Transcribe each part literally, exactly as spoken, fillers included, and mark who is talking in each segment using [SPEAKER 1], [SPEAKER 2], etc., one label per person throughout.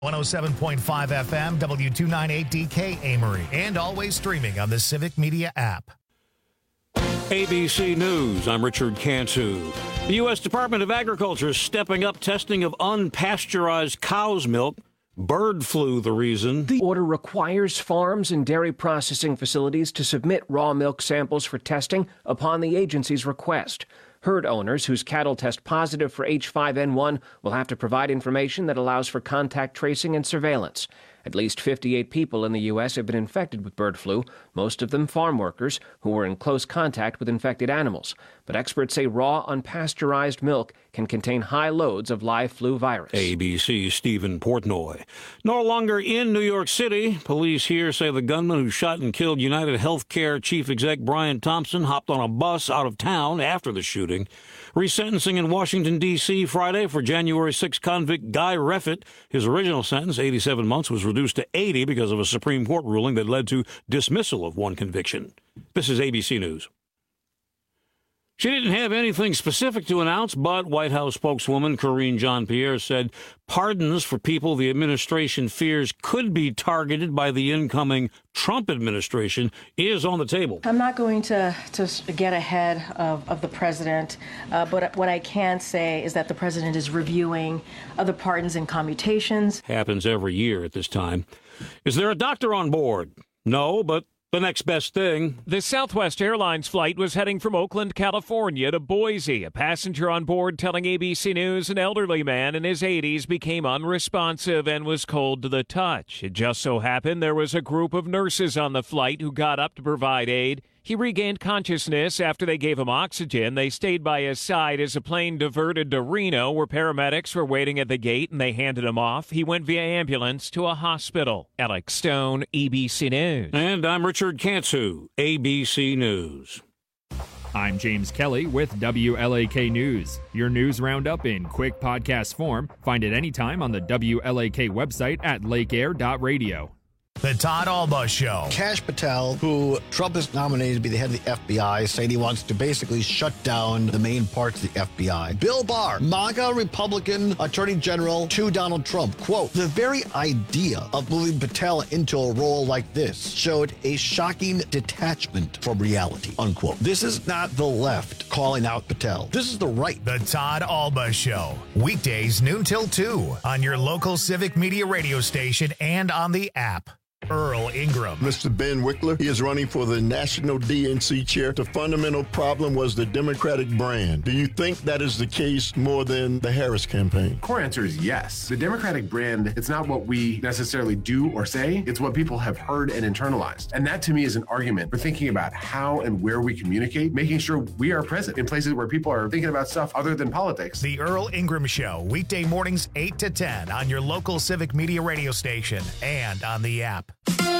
[SPEAKER 1] one oh seven point five F M, W two ninety-eight D K Amory, and always streaming on the Civic Media app.
[SPEAKER 2] A B C News, I'm Richard Cantu. The U S Department of Agriculture is stepping up testing of unpasteurized cow's milk. Bird flu, the reason.
[SPEAKER 3] The order requires farms and dairy processing facilities to submit raw milk samples for testing upon the agency's request. Herd owners whose cattle test positive for H five N one will have to provide information that allows for contact tracing and surveillance. At least fifty-eight people in the U S have been infected with bird flu, most of them farm workers who were in close contact with infected animals. But experts say raw, unpasteurized milk can contain high loads of live flu virus.
[SPEAKER 2] A B C's Stephen Portnoy. No longer in New York City. Police here say the gunman who shot and killed United Healthcare chief exec Brian Thompson hopped on a bus out of town after the shooting. Resentencing in Washington, D C Friday for January sixth convict Guy Reffitt. His original sentence, eighty-seven months, was reduced to eighty because of a Supreme Court ruling that led to dismissal of one conviction. This is A B C News. She didn't have anything specific to announce, but White House spokeswoman Karine Jean-Pierre said pardons for people the administration fears could be targeted by the incoming Trump administration is on the table.
[SPEAKER 4] I'm not going to, to get ahead of, of the president, uh, but what I can say is that the president is reviewing other pardons and commutations.
[SPEAKER 2] Happens every year at this time. Is there a doctor on board? No, but the next best thing.
[SPEAKER 5] The Southwest Airlines flight was heading from Oakland, California to Boise. A passenger on board telling A B C News an elderly man in his eighties became unresponsive and was cold to the touch. It just so happened there was a group of nurses on the flight who got up to provide aid. He regained consciousness after they gave him oxygen. They stayed by his side as a plane diverted to Reno, where paramedics were waiting at the gate, and they handed him off. He went via ambulance to a hospital. Alex Stone, A B C News.
[SPEAKER 2] And I'm Richard Cantu, A B C News.
[SPEAKER 6] I'm James Kelly with W L A K News. Your news roundup in quick podcast form. Find it anytime on the W L A K website at lake air dot radio.
[SPEAKER 1] The Todd Alba Show.
[SPEAKER 7] Kash Patel, who Trump has nominated to be the head of the F B I, saying he wants to basically shut down the main parts of the F B I. Bill Barr, MAGA Republican Attorney General to Donald Trump. Quote, the very idea of moving Patel into a role like this showed a shocking detachment from reality, unquote. This is not the left calling out Patel. This is the right.
[SPEAKER 1] The Todd Alba Show. Weekdays noon till two on your local Civic Media radio station and on the app. Earl Ingram.
[SPEAKER 8] Mister Ben Wickler, he is running for the national D N C chair. The fundamental problem was the Democratic brand. Do you think that is the case more than the Harris campaign?
[SPEAKER 9] Core answer is yes. The Democratic brand, it's not what we necessarily do or say, it's what people have heard and internalized. And that to me is an argument for thinking about how and where we communicate, making sure we are present in places where people are thinking about stuff other than politics.
[SPEAKER 1] The Earl Ingram Show, weekday mornings eight to ten on your local Civic Media radio station and on the app.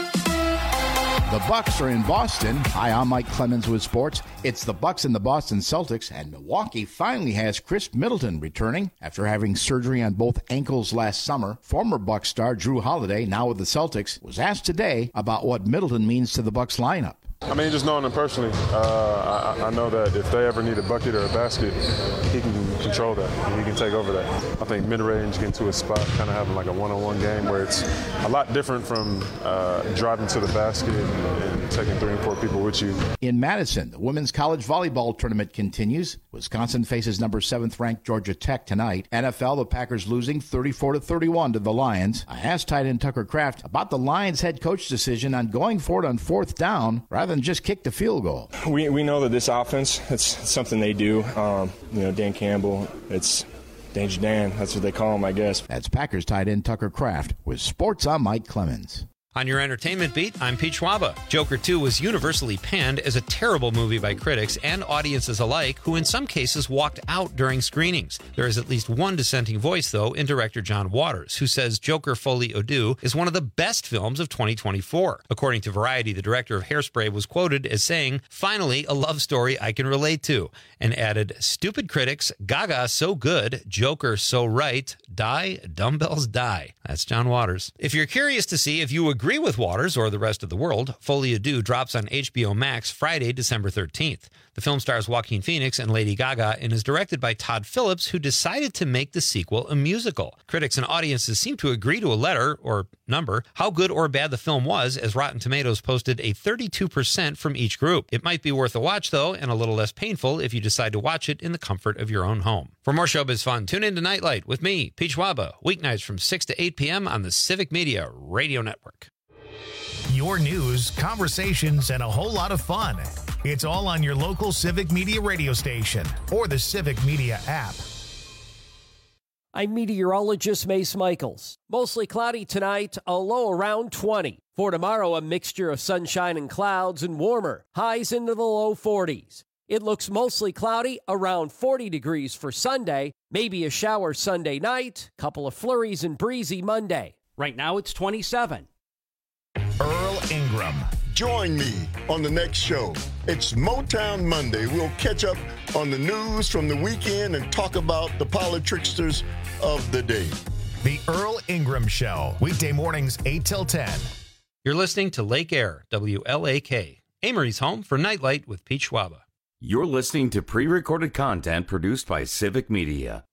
[SPEAKER 10] The Bucks are in Boston. Hi, I'm Mike Clemens with sports. It's the Bucks and the Boston Celtics, and Milwaukee finally has Chris Middleton returning after having surgery on both ankles last summer. Former Bucks star Drew Holiday, now with the Celtics, was asked today about what Middleton means to the Bucks lineup.
[SPEAKER 11] I mean, just knowing him personally, uh, I, I know that if they ever need a bucket or a basket, he can control that. He can take over that. I think mid-range, getting to a spot, kind of having like a one-on-one game where it's a lot different from uh, driving to the basket and, and taking three and four people with you.
[SPEAKER 10] In Madison, the women's college volleyball tournament continues. Wisconsin faces number seventh-ranked Georgia Tech tonight. N F L, the Packers losing thirty-four to thirty-one to the Lions. I asked tight end Tucker Kraft about the Lions head coach decision on going for it on fourth down rather than just kick the field goal.
[SPEAKER 12] We we know that this offense, it's something they do. Um, you know, Dan Campbell, it's Danger Dan. That's what they call him, I guess.
[SPEAKER 10] That's Packers tight end Tucker Kraft with Sports. I'm Mike Clemens.
[SPEAKER 13] On your entertainment beat, I'm Pete Schwaba. Joker two was universally panned as a terrible movie by critics and audiences alike, who in some cases walked out during screenings. There is at least one dissenting voice, though, in director John Waters, who says Joker Folie à Deux is one of the best films of twenty twenty-four. According to Variety, the director of Hairspray was quoted as saying, "Finally, a love story I can relate to," and added, "Stupid critics, Gaga so good, Joker so right, die, dumbbells die." That's John Waters. If you're curious to see if you agree agree with Waters or the rest of the world, Folie à Deux drops on H B O Max Friday, December thirteenth. The film stars Joaquin Phoenix and Lady Gaga and is directed by Todd Phillips, who decided to make the sequel a musical. Critics and audiences seem to agree to a letter, or number, how good or bad the film was, as Rotten Tomatoes posted a thirty-two percent from each group. It might be worth a watch, though, and a little less painful if you decide to watch it in the comfort of your own home. For more showbiz fun, tune in to Nightlight with me, Pete Schwaba, weeknights from six to eight p.m. on the Civic Media Radio Network.
[SPEAKER 1] Your news, conversations, and a whole lot of fun. It's all on your local Civic Media radio station or the Civic Media app.
[SPEAKER 14] I'm meteorologist Mace Michaels. Mostly cloudy tonight, a low around twenty. For tomorrow, a mixture of sunshine and clouds and warmer. Highs into the low forties. It looks mostly cloudy, around forty degrees for Sunday. Maybe a shower Sunday night. Couple of flurries and breezy Monday. Right now, it's twenty-seven.
[SPEAKER 1] Earl Ingram.
[SPEAKER 8] Join me on the next show. It's Motown Monday. We'll catch up on the news from the weekend and talk about the politricksters of the day.
[SPEAKER 1] The Earl Ingram Show, weekday mornings eight till ten.
[SPEAKER 13] You're listening to Lake Air, W L A K, Amory's home for Nightlight with Pete Schwaba.
[SPEAKER 15] You're listening to pre-recorded content produced by Civic Media.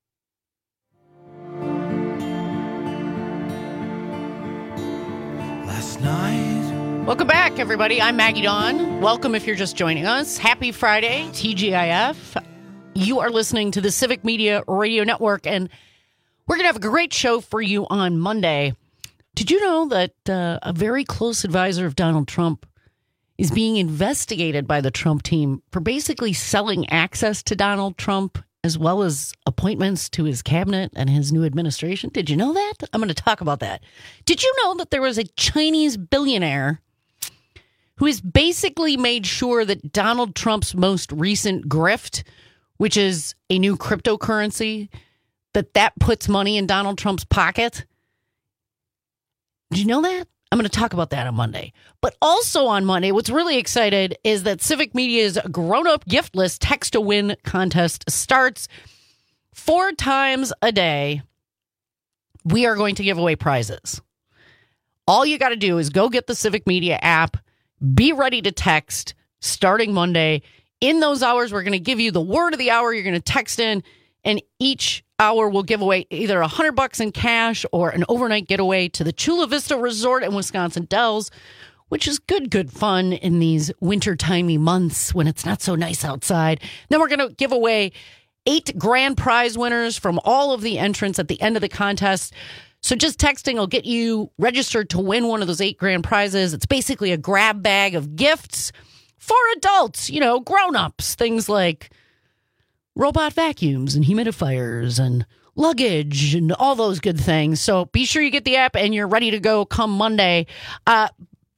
[SPEAKER 16] Last night. Welcome back, everybody. I'm Maggie Dawn. Welcome if you're just joining us. Happy Friday, T G I F. You are listening to the Civic Media Radio Network, and we're going to have a great show for you on Monday. Did you know that uh, a very close advisor of Donald Trump is being investigated by the Trump team for basically selling access to Donald Trump as well as appointments to his cabinet and his new administration? Did you know that? I'm going to talk about that. Did you know that there was a Chinese billionaire who has basically made sure that Donald Trump's most recent grift, which is a new cryptocurrency, that that puts money in Donald Trump's pocket? Did you know that? I'm going to talk about that on Monday. But also on Monday, what's really excited is that Civic Media's grown-up gift list text-to-win contest starts four times a day. We are going to give away prizes. All you got to do is go get the Civic Media app, be ready to text starting Monday. In those hours, we're going to give you the word of the hour. You're going to text in, and each hour will give away either a hundred bucks in cash or an overnight getaway to the Chula Vista Resort in Wisconsin Dells, which is good, good fun in these winter-timey months when it's not so nice outside. Then we're going to give away eight grand prize winners from all of the entrants at the end of the contest. So just texting will get you registered to win one of those eight grand prizes. It's basically a grab bag of gifts for adults, you know, grown-ups, things like robot vacuums and humidifiers and luggage and all those good things. So be sure you get the app and you're ready to go come Monday. Uh,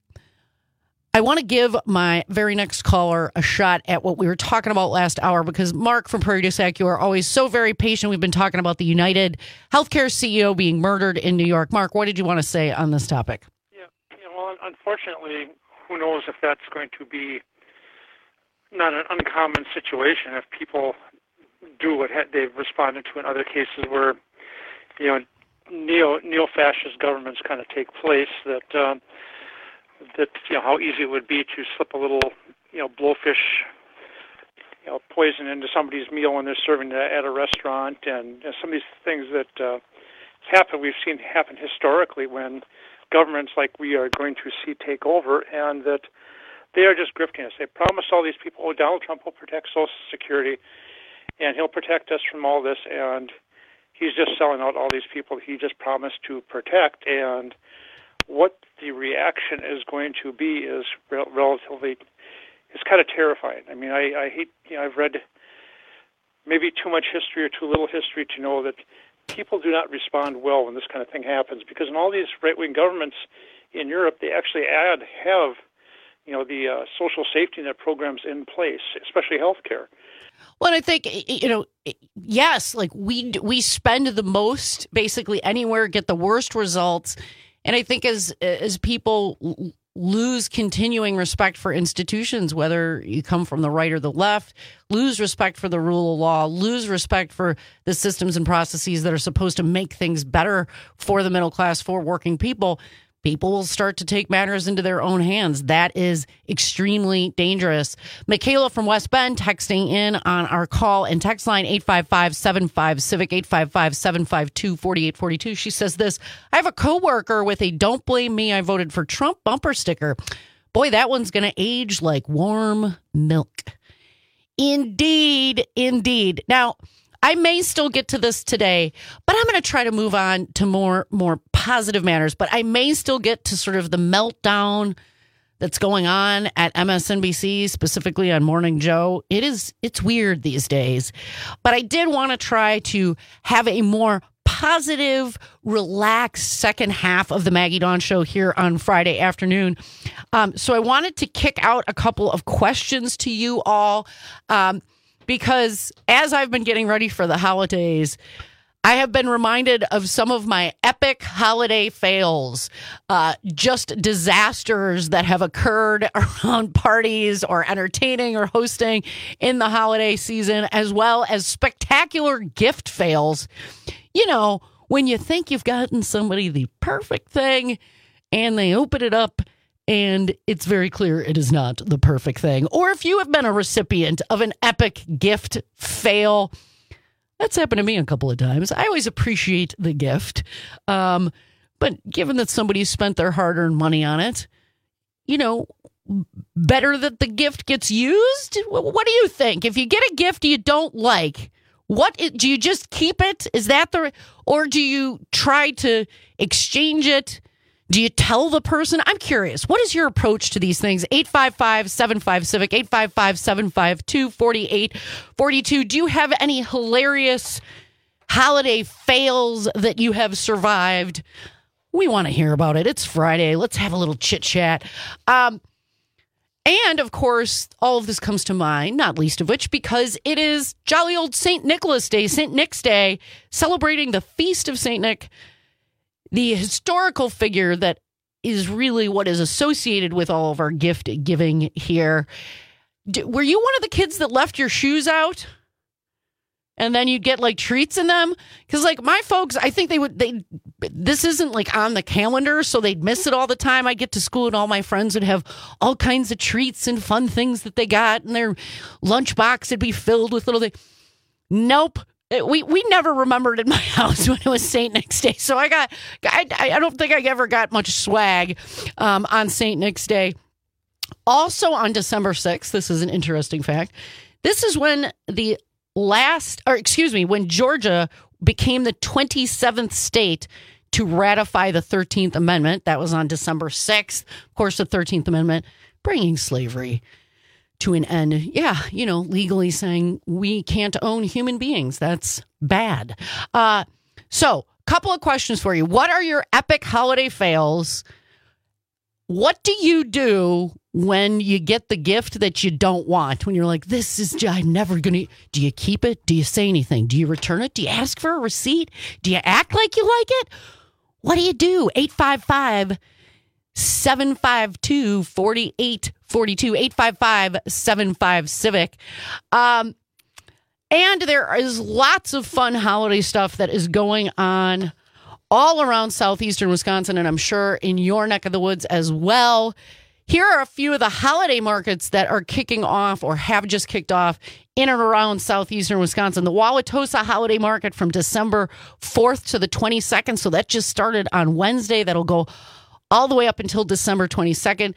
[SPEAKER 16] I want to give my very next caller a shot at what we were talking about last hour, because Mark from Prairie du Sac, you are always so very patient. We've been talking about the United Healthcare C E O being murdered in New York. Mark, what did you want to say on this topic?
[SPEAKER 17] Yeah, you know, well, unfortunately, who knows if that's going to be not an uncommon situation if people do what they've responded to in other cases where, you know, neo neo-fascist governments kind of take place, that um, that you know how easy it would be to slip a little, you know, blowfish, you know, poison into somebody's meal when they're serving it at a restaurant, and you know, some of these things that uh, happen, we've seen happen historically when governments like we are going to see take over, and that they are just grifting us. They promise all these people, oh, Donald Trump will protect Social Security, and he'll protect us from all this, and he's just selling out all these people he just promised to protect, and what the reaction is going to be is rel- relatively, it's kind of terrifying. I mean, I, I hate, you know, I've read maybe too much history or too little history to know that people do not respond well when this kind of thing happens, because in all these right-wing governments in Europe, they actually add, have, you know, the uh, social safety net programs in place, especially healthcare.
[SPEAKER 16] Well, I think, you know, yes, like we we spend the most basically anywhere, get the worst results. And I think as as people lose continuing respect for institutions, whether you come from the right or the left, lose respect for the rule of law, lose respect for the systems and processes that are supposed to make things better for the middle class, for working people, people will start to take matters into their own hands. That is extremely dangerous. Michaela from West Bend texting in on our call and text line eight five five, seven five, civic, eight five five, seven five two, four eight four two. She says this: I have a coworker with a "Don't blame me, I voted for Trump" bumper sticker. Boy, that one's going to age like warm milk. Indeed, indeed. Now, I may still get to this today, but I'm going to try to move on to more more positive matters. But I may still get to sort of the meltdown that's going on at M S N B C, specifically on Morning Joe. It is, it's weird these days. But I did want to try to have a more positive, relaxed second half of the Maggie Dawn Show here on Friday afternoon. Um, so I wanted to kick out a couple of questions to you all. Um, Because as I've been getting ready for the holidays, I have been reminded of some of my epic holiday fails, uh, just disasters that have occurred around parties or entertaining or hosting in the holiday season, as well as spectacular gift fails. You know, when you think you've gotten somebody the perfect thing and they open it up and it's very clear it is not the perfect thing. Or if you have been a recipient of an epic gift fail, that's happened to me a couple of times. I always appreciate the gift. Um, but given that somebody spent their hard-earned money on it, you know, better that the gift gets used? What do you think? If you get a gift you don't like, what do you just keep it? Is that the, or do you try to exchange it? Do you tell the person? I'm curious. What is your approach to these things? eight five five, seven five, civic, eight five five, seven five two, four eight four two. Do you have any hilarious holiday fails that you have survived? We want to hear about it. It's Friday. Let's have a little chit chat. Um, and of course, all of this comes to mind, not least of which, because it is jolly old Saint Nicholas Day, Saint Nick's Day, celebrating the feast of Saint Nick, the historical figure that is really what is associated with all of our gift giving here. D- were you one of the kids that left your shoes out and then you'd get like treats in them? Because like my folks, I think they would, they, this isn't like on the calendar, so they'd miss it all the time. I get to school and all my friends would have all kinds of treats and fun things that they got, and their lunchbox would be filled with little things. Nope. We we never remembered in my house when it was Saint Nick's Day. So I got, I, I don't think I ever got much swag um, on Saint Nick's Day. Also on December sixth, this is an interesting fact. This is when the last, or excuse me, when Georgia became the twenty-seventh state to ratify the thirteenth Amendment. That was on December sixth. Of course, the thirteenth Amendment bringing slavery to an end. Yeah, you know, legally saying we can't own human beings. That's bad. Uh, so, couple of questions for you. What are your epic holiday fails? What do you do when you get the gift that you don't want? When you're like, this is, I'm never going to, do you keep it? Do you say anything? Do you return it? Do you ask for a receipt? Do you act like you like it? What do you do? eight five five, seven five two, four eight four two, eight five five, seven five, civic. Um, and there is lots of fun holiday stuff that is going on all around southeastern Wisconsin, and I'm sure in your neck of the woods as well. Here are a few of the holiday markets that are kicking off or have just kicked off in and around southeastern Wisconsin. The Wauwatosa Holiday Market from December fourth to the twenty-second. So that just started on Wednesday. That'll go all the way up until December twenty-second.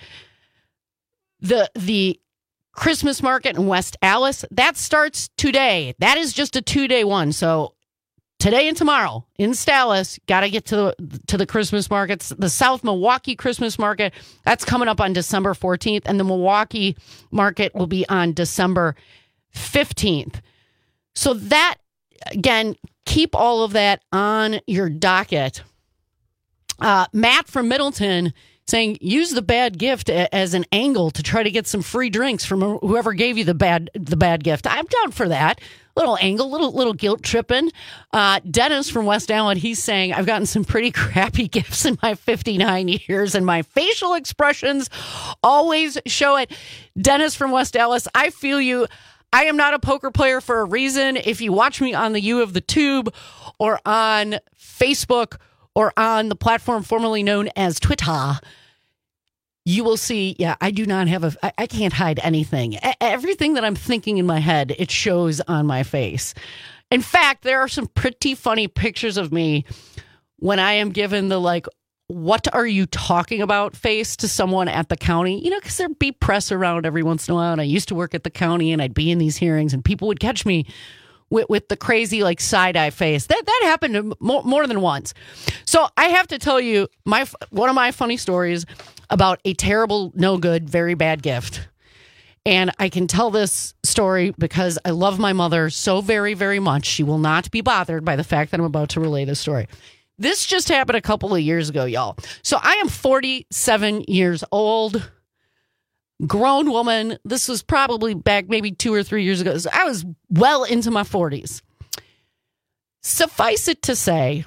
[SPEAKER 16] The the Christmas market in West Allis, that starts today. That is just a two-day one. So today and tomorrow in Stallis, got to get to the to the Christmas markets. The South Milwaukee Christmas market, that's coming up on December fourteenth, and the Milwaukee market will be on December fifteenth. So that, again, keep all of that on your docket. Uh, Matt from Middleton saying, use the bad gift as an angle to try to get some free drinks from whoever gave you the bad the bad gift. I'm down for that. Little angle, little little guilt tripping. Uh, Dennis from West Allen, he's saying, I've gotten some pretty crappy gifts in my fifty-nine years, and my facial expressions always show it. Dennis from West Allis, I feel you. I am not a poker player for a reason. If you watch me on the U of the Tube or on Facebook or on the platform formerly known as Twitter, you will see, yeah, I do not have a, I, I can't hide anything. A- everything that I'm thinking in my head, it shows on my face. In fact, there are some pretty funny pictures of me when I am given the, like, what are you talking about face to someone at the county, you know, because there'd be press around every once in a while. And I used to work at the county and I'd be in these hearings and people would catch me with, with the crazy, like, side eye face. That that happened more, more than once. So I have to tell you my one of my funny stories about a terrible, no good, very bad gift. And I can tell this story because I love my mother so very, very much. She will not be bothered by the fact that I'm about to relay this story. This just happened a couple of years ago, y'all. So I am forty-seven years old, grown woman. This was probably back maybe two or three years ago. So I was well into my forties. Suffice it to say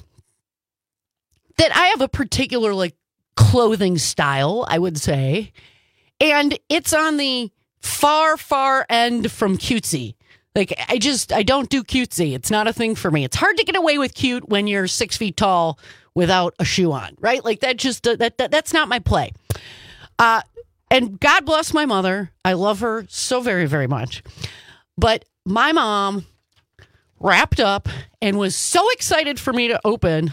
[SPEAKER 16] that I have a particular, like, clothing style, I would say. And it's on the far, far end from cutesy. Like, I just, I don't do cutesy. It's not a thing for me. It's hard to get away with cute when you're six feet tall without a shoe on, right? Like, that just, that, that that's not my play. Uh, and God bless my mother. I love her so very, very much. But my mom wrapped up and was so excited for me to open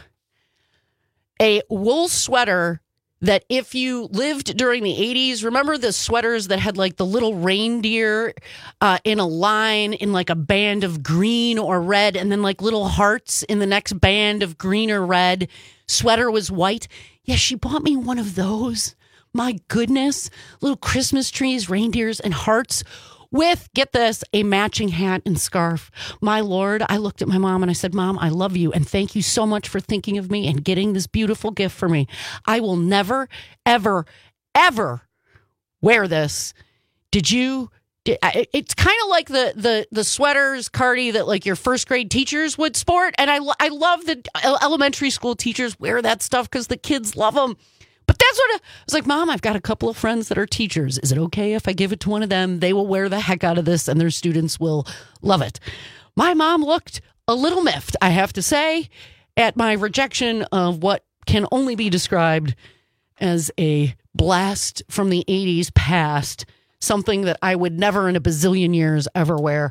[SPEAKER 16] a wool sweater that if you lived during the eighties, remember the sweaters that had, like, the little reindeer uh, in a line in, like, a band of green or red, and then, like, little hearts in the next band of green or red. Sweater was white. Yeah, she bought me one of those. My goodness. Little Christmas trees, reindeers, and hearts with, get this, a matching hat and scarf. My Lord, I looked at my mom and I said, Mom, I love you and thank you so much for thinking of me and getting this beautiful gift for me. I will never, ever, ever wear this. Did you? Did, it's kind of like the, the, the sweaters, Cardi, that, like, your first grade teachers would sport. And I, I love that elementary school teachers wear that stuff because the kids love them. But that's what I was like, Mom, I've got a couple of friends that are teachers. Is it okay if I give it to one of them? They will wear the heck out of this and their students will love it. My mom looked a little miffed, I have to say, at my rejection of what can only be described as a blast from the eighties past, something that I would never in a bazillion years ever wear.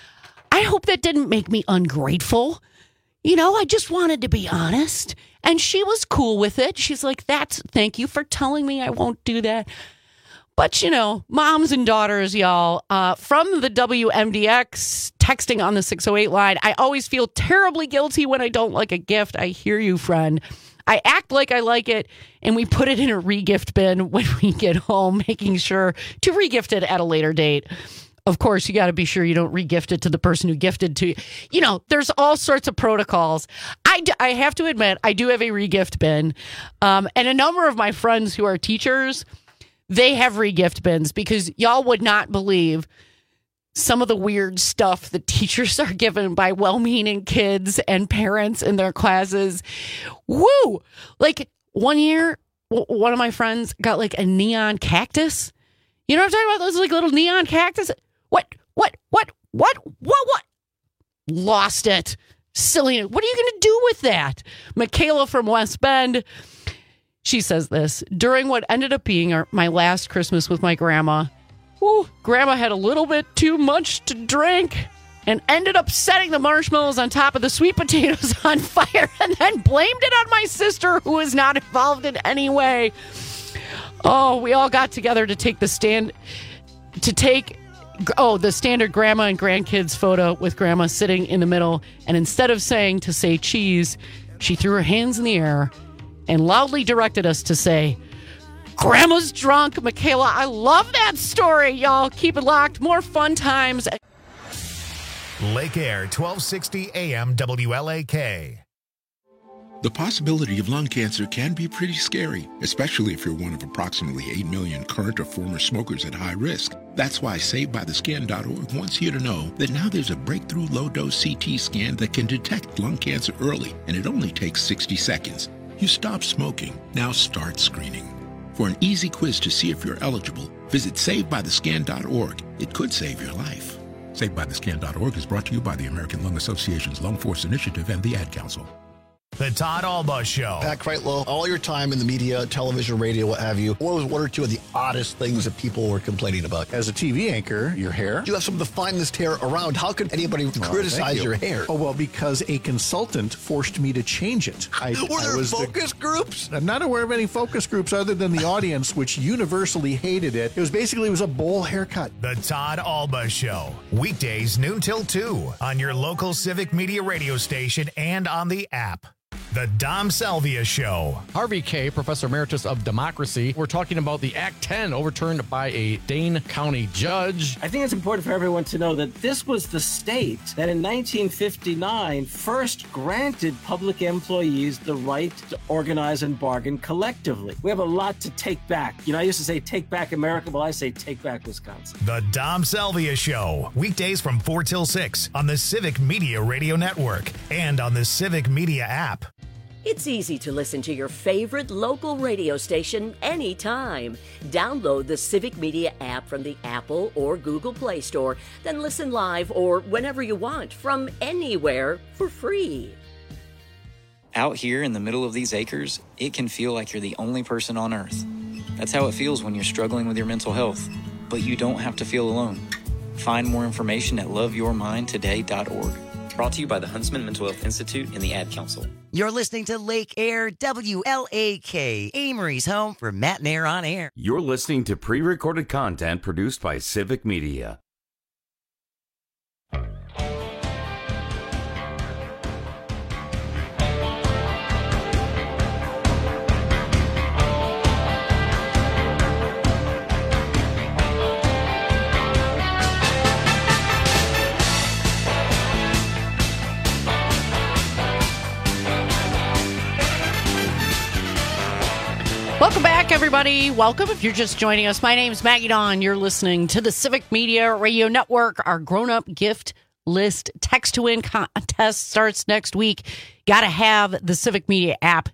[SPEAKER 16] I hope that didn't make me ungrateful. You know, I just wanted to be honest. And she was cool with it. She's like, that's, thank you for telling me I won't do that. But, you know, moms and daughters, y'all, uh, from the W M D X texting on the six oh eight line, I always feel terribly guilty when I don't like a gift. I hear you, friend. I act like I like it, and we put it in a regift bin when we get home, making sure to regift it at a later date. Of course, you got to be sure you don't regift it to the person who gifted to you. You know, there's all sorts of protocols. I, d- I have to admit, I do have a regift bin. Um, and a number of my friends who are teachers, they have regift bins because y'all would not believe some of the weird stuff that teachers are given by well-meaning kids and parents in their classes. Woo! Like, one year, w- one of my friends got, like, a neon cactus. You know what I'm talking about? Those, like, little neon cactus. What, what, what, what, what, what? Lost it. Silly. What are you going to do with that? Michaela from West Bend, she says this. During what ended up being our, my last Christmas with my grandma, whew, grandma had a little bit too much to drink and ended up setting the marshmallows on top of the sweet potatoes on fire and then blamed it on my sister, who was not involved in any way. Oh, we all got together to take the stand, to take, oh, the standard grandma and grandkids photo with grandma sitting in the middle. And instead of saying to say cheese, she threw her hands in the air and loudly directed us to say, Grandma's drunk. Michaela, I love that story, y'all. Keep it locked. More fun times.
[SPEAKER 1] Lake Air, twelve sixty A M W L A K.
[SPEAKER 18] The possibility of lung cancer can be pretty scary, especially if you're one of approximately eight million current or former smokers at high risk. That's why Saved By The Scan dot org wants you to know that now there's a breakthrough low-dose C T scan that can detect lung cancer early, and it only takes sixty seconds. You stop smoking, now start screening. For an easy quiz to see if you're eligible, visit Saved By The Scan dot org. It could save your life. Saved By The Scan dot org is brought to you by the American Lung Association's Lung Force Initiative and the Ad Council.
[SPEAKER 1] The Todd Alba Show.
[SPEAKER 7] Pat Kreitlow, all your time in the media, television, radio, what have you, what was one or two of the oddest things that people were complaining about?
[SPEAKER 19] As a T V anchor, your hair.
[SPEAKER 7] You have some of the finest hair around. How could anybody
[SPEAKER 19] Well,
[SPEAKER 7] criticize
[SPEAKER 19] you.
[SPEAKER 7] your hair?
[SPEAKER 19] Oh, well, because a consultant forced me to change it. I,
[SPEAKER 7] Were there
[SPEAKER 19] I was
[SPEAKER 7] focus
[SPEAKER 19] the,
[SPEAKER 7] groups?
[SPEAKER 19] I'm not aware of any focus groups other than the audience, which universally hated it. It was basically, it was a bowl haircut.
[SPEAKER 1] The Todd Alba Show. Weekdays noon till two on your local Civic Media radio station and on the app. The Dom Salvia Show.
[SPEAKER 20] Harvey Kaye, Professor Emeritus of Democracy. We're talking about the Act ten overturned by a Dane County judge.
[SPEAKER 21] I think it's important for everyone to know that this was the state that in nineteen fifty-nine first granted public employees the right to organize and bargain collectively. We have a lot to take back. You know, I used to say take back America, well, I say take back Wisconsin.
[SPEAKER 1] The Dom Salvia Show. Weekdays from four till six on the Civic Media Radio Network and on the Civic Media app.
[SPEAKER 22] It's easy to listen to your favorite local radio station anytime. Download the Civic Media app from the Apple or Google Play Store, then listen live or whenever you want from anywhere for free.
[SPEAKER 23] Out here in the middle of these acres, it can feel like you're the only person on earth. That's how it feels when you're struggling with your mental health. But you don't have to feel alone. Find more information at love your mind today dot org. Brought to you by the Huntsman Mental Health Institute and the Ad Council.
[SPEAKER 24] You're listening to Lake Air W L A K, Amory's home for Matt and Air on Air.
[SPEAKER 15] You're listening to pre-recorded content produced by Civic Media.
[SPEAKER 16] Welcome back, everybody. Welcome if you're just joining us. My name is Maggie Dawn. You're listening to the Civic Media Radio Network. Our grown-up gift list text-to-win contest starts next week. Got to have the Civic Media app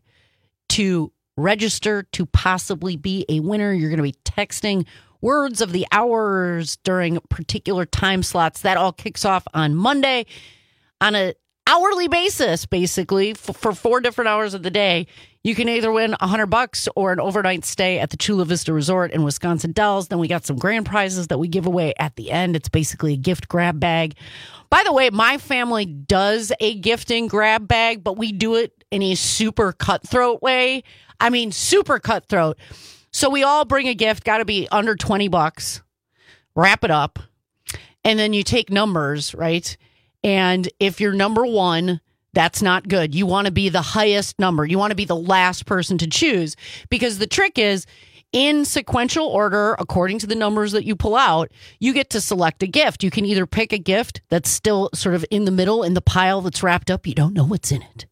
[SPEAKER 16] to register to possibly be a winner. You're going to be texting words of the hours during particular time slots. That all kicks off on Monday on an hourly basis, basically, for, for four different hours of the day. You can either win a hundred bucks or an overnight stay at the Chula Vista Resort in Wisconsin Dells. Then we got some grand prizes that we give away at the end. It's basically a gift grab bag. By the way, my family does a gifting grab bag, but we do it in a super cutthroat way. I mean, super cutthroat. So we all bring a gift, got to be under twenty bucks, wrap it up, and then you take numbers, right? And if you're number one, that's not good. You want to be the highest number. You want to be the last person to choose, because the trick is in sequential order, according to the numbers that you pull out, you get to select a gift. You can either pick a gift that's still sort of in the middle in the pile that's wrapped up. You don't know what's in it.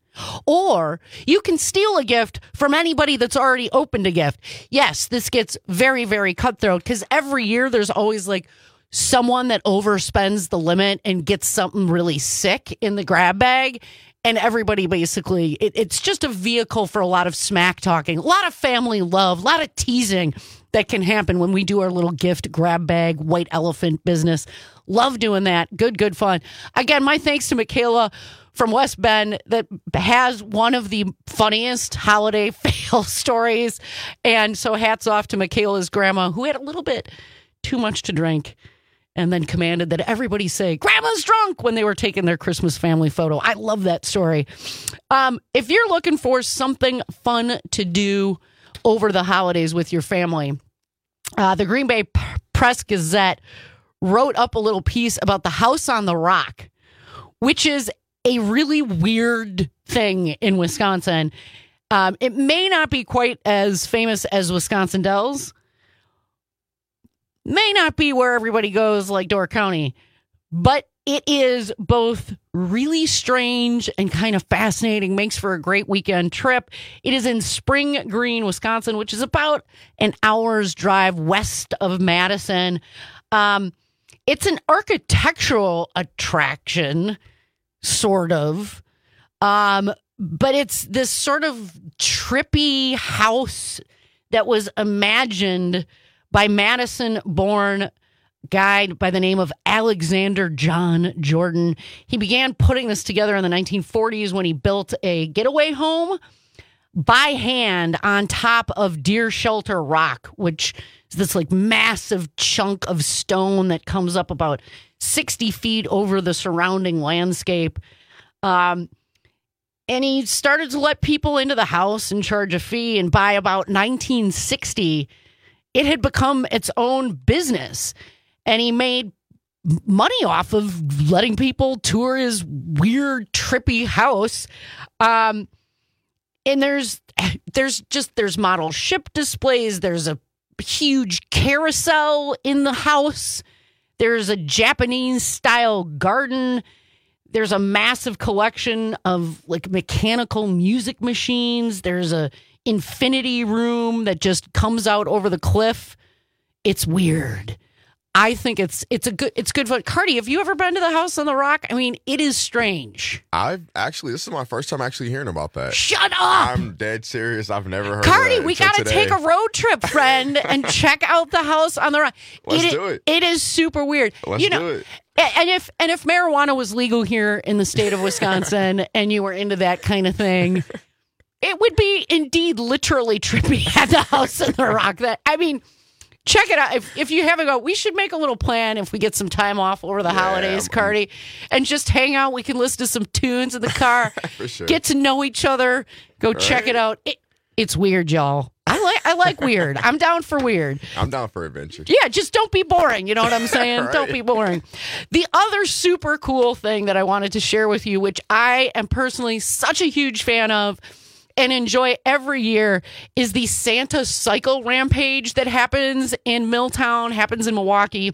[SPEAKER 16] Or you can steal a gift from anybody that's already opened a gift. Yes, this gets very, very cutthroat because every year there's always like someone that overspends the limit and gets something really sick in the grab bag. And everybody basically, it, it's just a vehicle for a lot of smack talking, a lot of family love, a lot of teasing that can happen when we do our little gift grab bag, white elephant business. Love doing that. Good, good fun. Again, my thanks to Michaela from West Bend that has one of the funniest holiday fail stories. And so hats off to Michaela's grandma, who had a little bit too much to drink and then commanded that everybody say, "Grandma's drunk," when they were taking their Christmas family photo. I love that story. Um, if you're looking for something fun to do over the holidays with your family, uh, the Green Bay Press Gazette wrote up a little piece about the House on the Rock, which is a really weird thing in Wisconsin. Um, it may not be quite as famous as Wisconsin Dells, may not be where everybody goes like Door County, but it is both really strange and kind of fascinating, makes for a great weekend trip. It is in Spring Green, Wisconsin, which is about an hour's drive west of Madison. Um, it's an architectural attraction, sort of, um, but it's this sort of trippy house that was imagined by Madison-born guy by the name of Alexander John Jordan. He began putting this together in the nineteen forties when he built a getaway home by hand on top of Deer Shelter Rock, which is this like massive chunk of stone that comes up about sixty feet over the surrounding landscape. Um, and he started to let people into the house and charge a fee. And by about nineteen sixty, it had become its own business. And he made money off of letting people tour his weird, trippy house. Um, and there's there's just there's model ship displays. There's a huge carousel in the house. There's a Japanese style garden. There's a massive collection of like mechanical music machines. There's a infinity room that just comes out over the cliff. It's weird. I think it's it's a good it's good fun. Cardi, have you ever been to the House on the Rock? I mean, it is strange.
[SPEAKER 2] I've actually this is my first time actually hearing about that.
[SPEAKER 16] Shut up!
[SPEAKER 2] I'm dead serious. I've never heard
[SPEAKER 16] Cardi,
[SPEAKER 2] of that
[SPEAKER 16] we gotta
[SPEAKER 2] today.
[SPEAKER 16] take a road trip, friend, and check out the House on the Rock.
[SPEAKER 2] Let's
[SPEAKER 16] it,
[SPEAKER 2] do it.
[SPEAKER 16] It is super weird.
[SPEAKER 2] Let's
[SPEAKER 16] you know,
[SPEAKER 2] do it.
[SPEAKER 16] And if and if marijuana was legal here in the state of Wisconsin and you were into that kind of thing, it would be indeed literally trippy at the House on the Rock. That I mean. Check it out. If if you haven't go, we should make a little plan if we get some time off over the
[SPEAKER 2] Yeah,
[SPEAKER 16] holidays,
[SPEAKER 2] I'm-
[SPEAKER 16] Cardi, and just hang out. We can listen to some tunes in the car,
[SPEAKER 2] For sure.
[SPEAKER 16] get to know each other, go check
[SPEAKER 2] Right.
[SPEAKER 16] it out. It, it's weird, y'all. I like I like weird. I'm down for weird.
[SPEAKER 2] I'm down for adventure.
[SPEAKER 16] Yeah, just don't be boring. You know what I'm saying?
[SPEAKER 2] Right.
[SPEAKER 16] Don't be boring. The other super cool thing that I wanted to share with you, which I am personally such a huge fan of and enjoy every year, is the Santa Cycle Rampage that happens in Milltown, happens in Milwaukee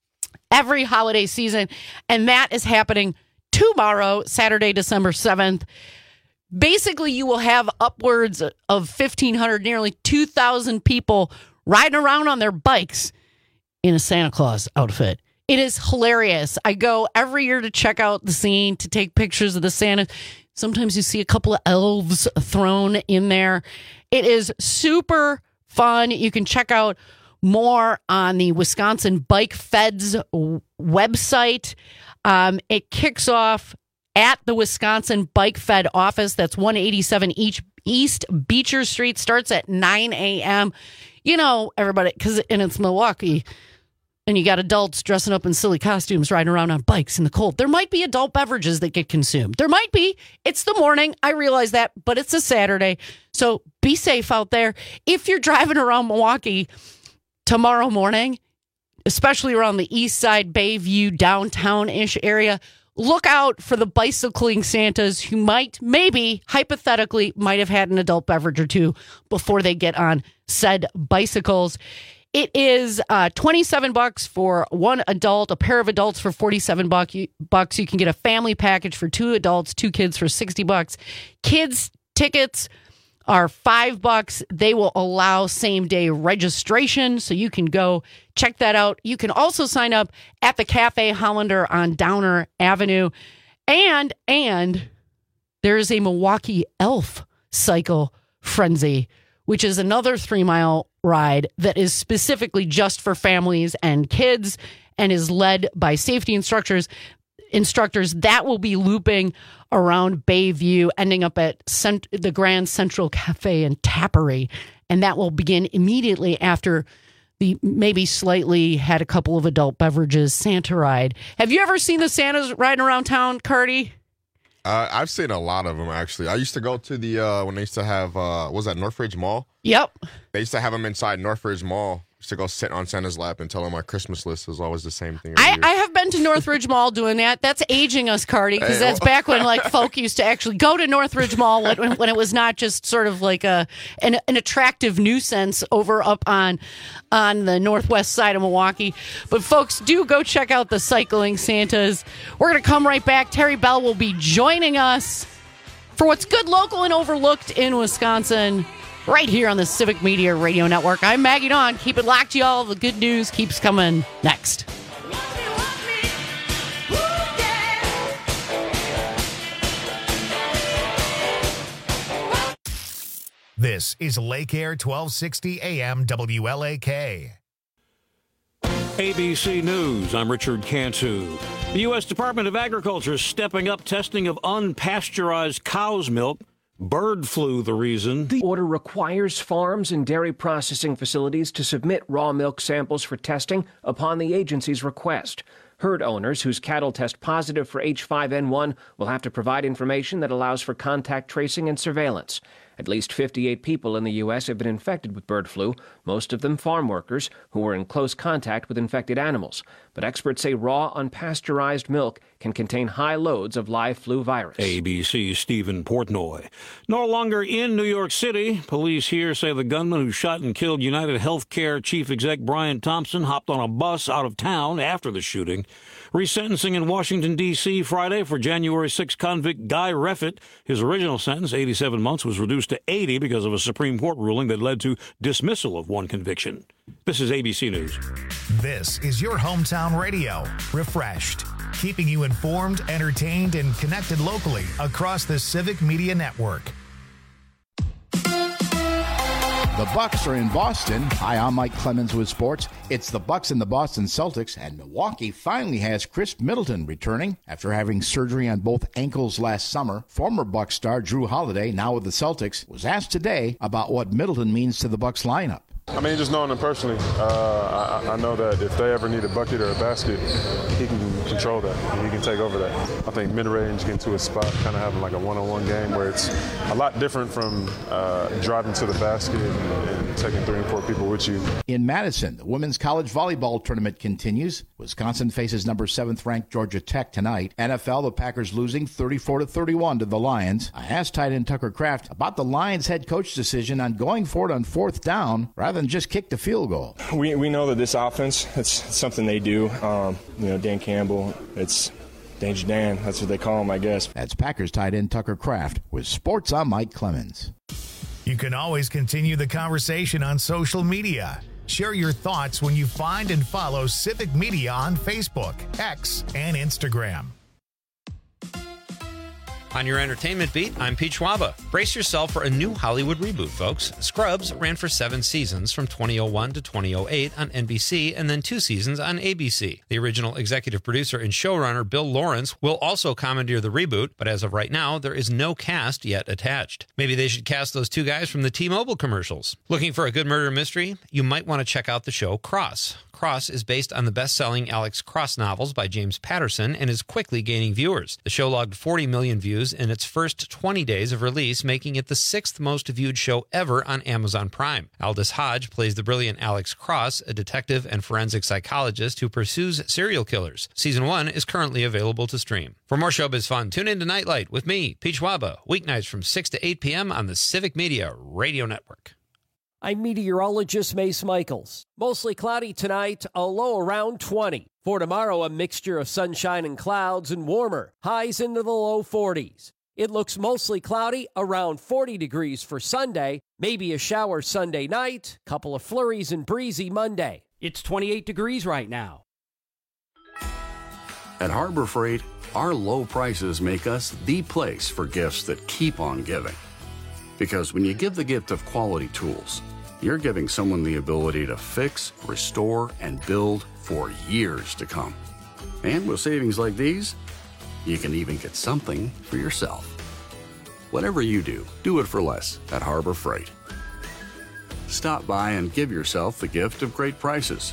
[SPEAKER 16] every holiday season. And that is happening tomorrow, Saturday, December seventh. Basically, you will have upwards of fifteen hundred, nearly two thousand people riding around on their bikes in a Santa Claus outfit. It is hilarious. I go every year to check out the scene, to take pictures of the Santa. Sometimes you see a couple of elves thrown in there. It is super fun. You can check out more on the Wisconsin Bike Feds w- website. Um, it kicks off at the Wisconsin Bike Fed office. That's one eighty-seven East, East Beecher Street. Starts at nine a.m. You know, everybody, because and it's Milwaukee. And you got adults dressing up in silly costumes, riding around on bikes in the cold. There might be adult beverages that get consumed. There might be. It's the morning. I realize that, but it's a Saturday. So be safe out there. If you're driving around Milwaukee tomorrow morning, especially around the east side, Bayview, downtown-ish area, look out for the bicycling Santas who might, maybe, hypothetically, might have had an adult beverage or two before they get on said bicycles. It is uh, twenty-seven bucks for one adult, a pair of adults for forty-seven bucks. You, bucks. You can get a family package for two adults, two kids for sixty bucks. Kids tickets are five bucks. They will allow same day registration, so you can go check that out. You can also sign up at the Cafe Hollander on Downer Avenue. And, and there's a Milwaukee Elf Cycle Frenzy, which is another three mile ride that is specifically just for families and kids and is led by safety instructors. Instructors that will be looping around Bayview, ending up at Cent- the Grand Central Cafe and Tappery, and that will begin immediately after the maybe slightly had a couple of adult beverages Santa ride. Have you ever seen the Santas riding around town, Cardi?
[SPEAKER 2] Uh, I've seen a lot of them, actually. I used to go to the, uh, when they used to have, uh, what was that, Northridge Mall?
[SPEAKER 16] Yep.
[SPEAKER 2] They used to have them inside Northridge Mall. I used to go sit on Santa's lap and tell him my Christmas list was always the same thing. every
[SPEAKER 16] I,
[SPEAKER 2] year.
[SPEAKER 16] I have been to Northridge Mall doing that. That's aging us, Cardi, because
[SPEAKER 2] Hey,
[SPEAKER 16] that's
[SPEAKER 2] well-
[SPEAKER 16] back when like folk used to actually go to Northridge Mall when, when it was not just sort of like a an, an attractive nuisance over up on on the northwest side of Milwaukee. But folks, do go check out the Cycling Santas. We're going to come right back. Terry Bell will be joining us for what's good, local, and overlooked in Wisconsin, right here on the Civic Media Radio Network. I'm Maggie Dawn. Keep it locked, y'all. The good news keeps coming next.
[SPEAKER 1] This is Lake Air twelve sixty A M W L A K.
[SPEAKER 3] A B C News, I'm Richard Cantu. The U S Department of Agriculture is stepping up testing of unpasteurized cow's milk. Bird flu, the reason.
[SPEAKER 4] The order requires farms and dairy processing facilities to submit raw milk samples for testing upon the agency's request. Herd owners whose cattle test positive for H five N one will have to provide information that allows for contact tracing and surveillance. At least fifty-eight people in the U S have been infected with bird flu, most of them farm workers who were in close contact with infected animals. But experts say raw, unpasteurized milk can contain high loads of live flu virus.
[SPEAKER 3] A B C's Stephen Portnoy. No longer in New York City. Police here say the gunman who shot and killed United Healthcare chief exec Brian Thompson hopped on a bus out of town after the shooting. Resentencing in Washington, D C Friday for January sixth convict Guy Reffitt. His original sentence, eighty-seven months, was reduced to eighty because of a Supreme Court ruling that led to dismissal of one conviction. This is A B C News.
[SPEAKER 1] This is your hometown radio. Refreshed, keeping you informed, entertained, and connected locally across the Civic Media Network.
[SPEAKER 10] The Bucks are in Boston. Hi, I'm Mike Clemens with sports. It's the Bucks and the Boston Celtics, and Milwaukee finally has Chris Middleton returning after having surgery on both ankles last summer. Former Bucks star Drew Holiday, now with the Celtics, was asked today about what Middleton means to the Bucks lineup.
[SPEAKER 11] I mean, just knowing him personally, uh, I, I know that if they ever need a bucket or a basket, he can control that. He can take over that. I think mid-range, getting to a spot, kind of having like a one-on-one game where it's a lot different from uh, driving to the basket and, and taking three and four people with you.
[SPEAKER 10] In Madison, the women's college volleyball tournament continues. Wisconsin faces number seventh-ranked Georgia Tech tonight. N F L, the Packers losing thirty-four to thirty-one to the Lions. I asked tight end Tucker Kraft about the Lions head coach decision on going for it on fourth down rather than just kick the field goal.
[SPEAKER 12] We we know that this offense, it's something they do. Um, you know, Dan Campbell, it's Danger Dan. That's what they call him, I guess.
[SPEAKER 10] That's Packers tight end Tucker Kraft with Sports. I'm Mike Clemens.
[SPEAKER 1] You can always continue the conversation on social media. Share your thoughts when you find and follow Civic Media on Facebook, X, and Instagram.
[SPEAKER 13] On your entertainment beat, I'm Pete Schwaba. Brace yourself for a new Hollywood reboot, folks. Scrubs ran for seven seasons from twenty oh one to twenty oh eight on N B C and then two seasons on A B C. The original executive producer and showrunner Bill Lawrence will also commandeer the reboot, but as of right now, there is no cast yet attached. Maybe they should cast those two guys from the T-Mobile commercials. Looking for a good murder mystery? You might want to check out the show Cross. Cross is based on the best-selling Alex Cross novels by James Patterson and is quickly gaining viewers. The show logged forty million views in its first twenty days of release, making it the sixth most viewed show ever on Amazon Prime. Aldous Hodge plays the brilliant Alex Cross, a detective and forensic psychologist who pursues serial killers. Season one is currently available to stream. For more showbiz fun, tune in to Nightlight with me, Pete Schwaba, weeknights from six to eight p.m. on the Civic Media Radio Network.
[SPEAKER 14] I'm meteorologist Mace Michaels. Mostly cloudy tonight, a low around twenty. For tomorrow, a mixture of sunshine and clouds and warmer, highs into the low forties. It looks mostly cloudy, around forty degrees for Sunday, maybe a shower Sunday night, couple of flurries and breezy Monday.
[SPEAKER 5] It's twenty-eight degrees right now.
[SPEAKER 6] At Harbor Freight, our low prices make us the place for gifts that keep on giving. Because when you give the gift of quality tools, you're giving someone the ability to fix, restore, and build for years to come. And with savings like these, you can even get something for yourself. Whatever you do, do it for less at Harbor Freight. Stop by and give yourself the gift of great prices.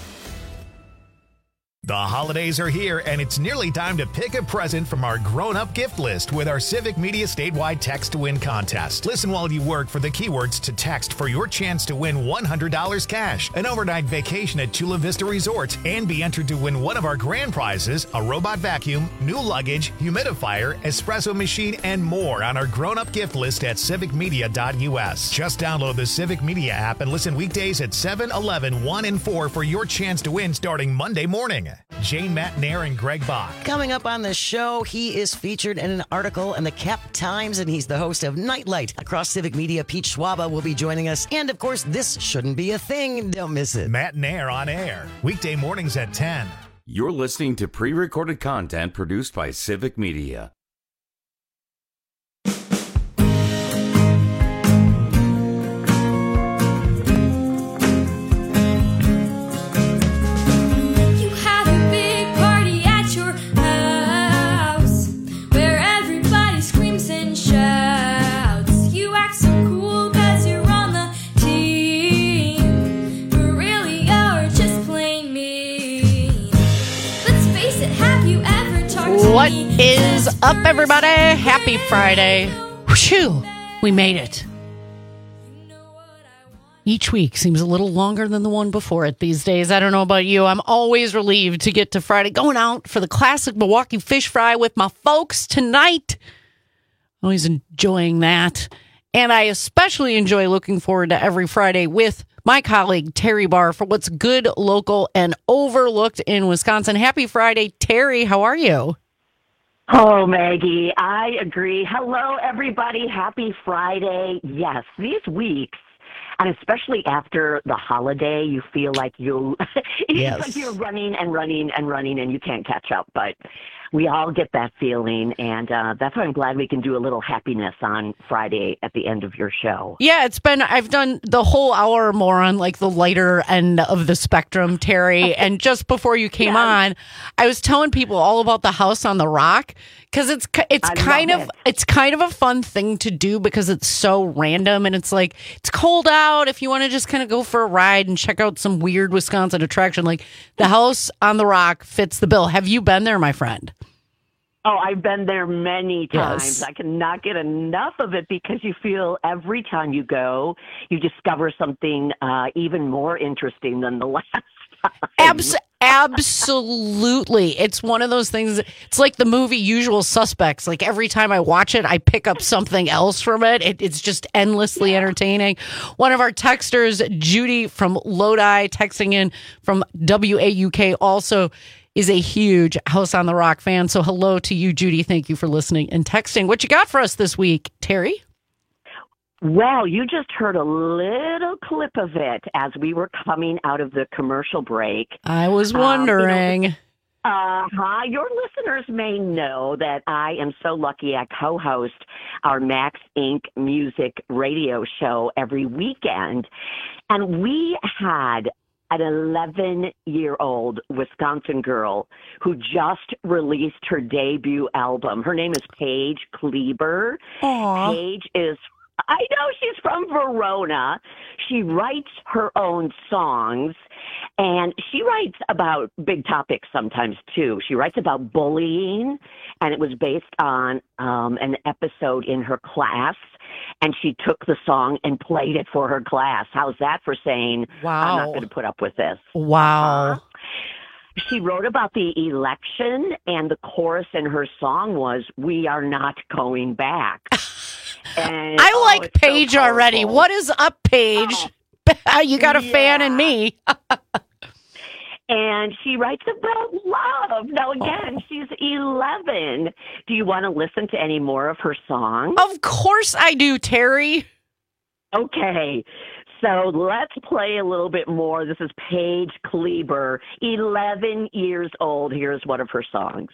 [SPEAKER 1] The holidays are here, and it's nearly time to pick a present from our grown-up gift list with our Civic Media statewide Text to Win contest. Listen while you work for the keywords to text for your chance to win one hundred dollars cash, an overnight vacation at Chula Vista Resort, and be entered to win one of our grand prizes, a robot vacuum, new luggage, humidifier, espresso machine, and more on our grown-up gift list at civic media dot u s. Just download the Civic Media app and listen weekdays at seven, eleven, one, and four for your chance to win starting Monday morning. Jane Matnair and Greg Bach.
[SPEAKER 24] Coming up on the show, he is featured in an article in the Cap Times, and he's the host of Nightlight. Across Civic Media, Pete Schwaba will be joining us. And, of course, this shouldn't be a thing. Don't miss it.
[SPEAKER 1] Matnair on air, weekday mornings at ten.
[SPEAKER 15] You're listening to pre-recorded content produced by Civic Media.
[SPEAKER 16] What is up, everybody? Happy Friday. Whew, we made it. Each week seems a little longer than the one before it these days. I don't know about you. I'm always relieved to get to Friday. Going out for the classic Milwaukee fish fry with my folks tonight. Always enjoying that. And I especially enjoy looking forward to every Friday with my colleague, Terry Barr, for what's good, local, and overlooked in Wisconsin. Happy Friday, Terry. How are you?
[SPEAKER 8] Oh, Maggie, I agree. Hello, everybody. Happy Friday. Yes, these weeks, and especially after the holiday, you feel like you, it's
[SPEAKER 16] Yes.
[SPEAKER 8] like you're running and running and running and you can't catch up. But we all get that feeling, and uh, that's why I'm glad we can do a little happiness on Friday at the end of your show.
[SPEAKER 16] Yeah, it's been, I've done the whole hour more on like the lighter end of the spectrum, Terry. And just before you came
[SPEAKER 8] Yeah.
[SPEAKER 16] on, I was telling people all about the House on the Rock because it's it's
[SPEAKER 8] I
[SPEAKER 16] kind
[SPEAKER 8] love
[SPEAKER 16] of
[SPEAKER 8] it.
[SPEAKER 16] it's kind of a fun thing to do because it's so random and it's like it's cold out. If you want to just kind of go for a ride and check out some weird Wisconsin attraction, like the House on the Rock fits the bill. Have you been there, my friend?
[SPEAKER 8] Oh, I've been there many times.
[SPEAKER 16] Yes.
[SPEAKER 8] I cannot get enough of it because you feel every time you go, you discover something uh, even more interesting than the last time.
[SPEAKER 16] Abs- absolutely. It's one of those things. It's like the movie Usual Suspects. Like every time I watch it, I pick up something else from it. it it's just endlessly entertaining. One of our texters, Judy from Lodi, texting in from W A U K, also is a huge House on the Rock fan. So hello to you, Judy. Thank you for listening and texting. What you got for us this week, Terry?
[SPEAKER 8] Well, you just heard a little clip of it as we were coming out of the commercial break.
[SPEAKER 16] I was
[SPEAKER 8] Um, you know,
[SPEAKER 16] wondering.
[SPEAKER 8] Uh-huh. Your listeners may know that I am so lucky I co-host our Max Incorporated music radio show every weekend. And we had an eleven-year-old Wisconsin girl who just released her debut album. Her name is Paige Kleber.
[SPEAKER 16] Aw.
[SPEAKER 8] Paige is, I know she's from Verona. She writes her own songs, and she writes about big topics sometimes, too. She writes about bullying, and it was based on um, an episode in her class. And she took the song and played it for her class. How's that for saying,
[SPEAKER 16] Wow.
[SPEAKER 8] I'm not going to put up with this?
[SPEAKER 16] Wow.
[SPEAKER 8] Uh-huh. She wrote about the election, and the chorus in her song was, "We are not going back." And,
[SPEAKER 16] I
[SPEAKER 8] oh,
[SPEAKER 16] like
[SPEAKER 8] it's so
[SPEAKER 16] Paige already.
[SPEAKER 8] powerful.
[SPEAKER 16] What is up, Paige? You got a fan in me.
[SPEAKER 8] And she writes about love. Now, again, she's eleven. Do you want to listen to any more of her songs?
[SPEAKER 16] Of course I do, Terry.
[SPEAKER 8] Okay. So let's play a little bit more. This is Paige Kleber, eleven years old. Here's one of her songs.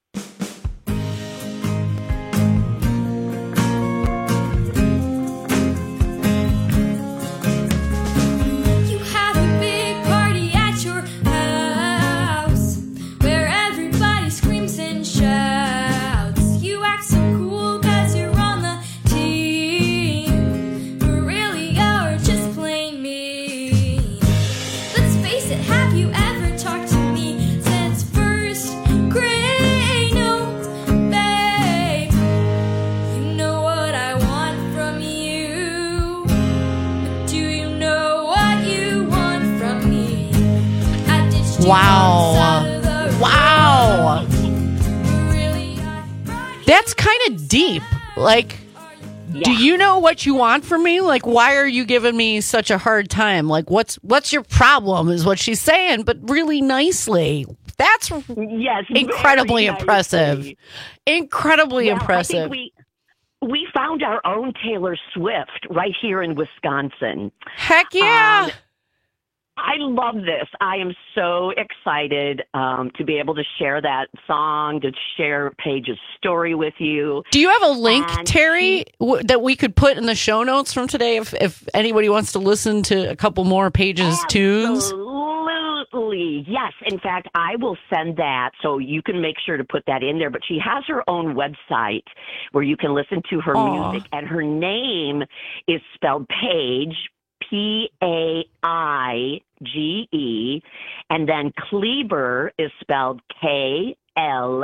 [SPEAKER 9] You had a big party at your house where everybody screams and shouts. You act so cool 'cause you're on the team, but really you're just plain mean. Let's face it, have you ever talked to me since first grade? No, babe. You know what I want from you. Do you know what you want from me? I ditched you
[SPEAKER 16] Wow.
[SPEAKER 9] on the side of the
[SPEAKER 16] Wow.
[SPEAKER 9] road. Really,
[SPEAKER 16] That's kind of deep. Like, do you know what you want from me? Like, why are you giving me such a hard time? Like, what's what's your problem is what she's saying, but really nicely. That's
[SPEAKER 8] yes,
[SPEAKER 16] incredibly
[SPEAKER 8] very
[SPEAKER 16] impressive.
[SPEAKER 8] nicely.
[SPEAKER 16] Incredibly
[SPEAKER 8] Well, I
[SPEAKER 16] impressive.
[SPEAKER 8] think we we found our own Taylor Swift right here in Wisconsin.
[SPEAKER 16] Heck yeah.
[SPEAKER 8] Um, I love this. I am so excited um, to be able to share that song, to share Paige's story with you.
[SPEAKER 16] Do you have a link,
[SPEAKER 8] And
[SPEAKER 16] Terry, w- that we could put in the show notes from today if, if anybody wants to listen to a couple more Paige's tunes?
[SPEAKER 8] Absolutely. Yes. In fact, I will send that so you can make sure to put that in there. But she has her own website where you can listen to her
[SPEAKER 16] Aw.
[SPEAKER 8] music. And her name is spelled Paige, P A I G E. And then Kleber is spelled K L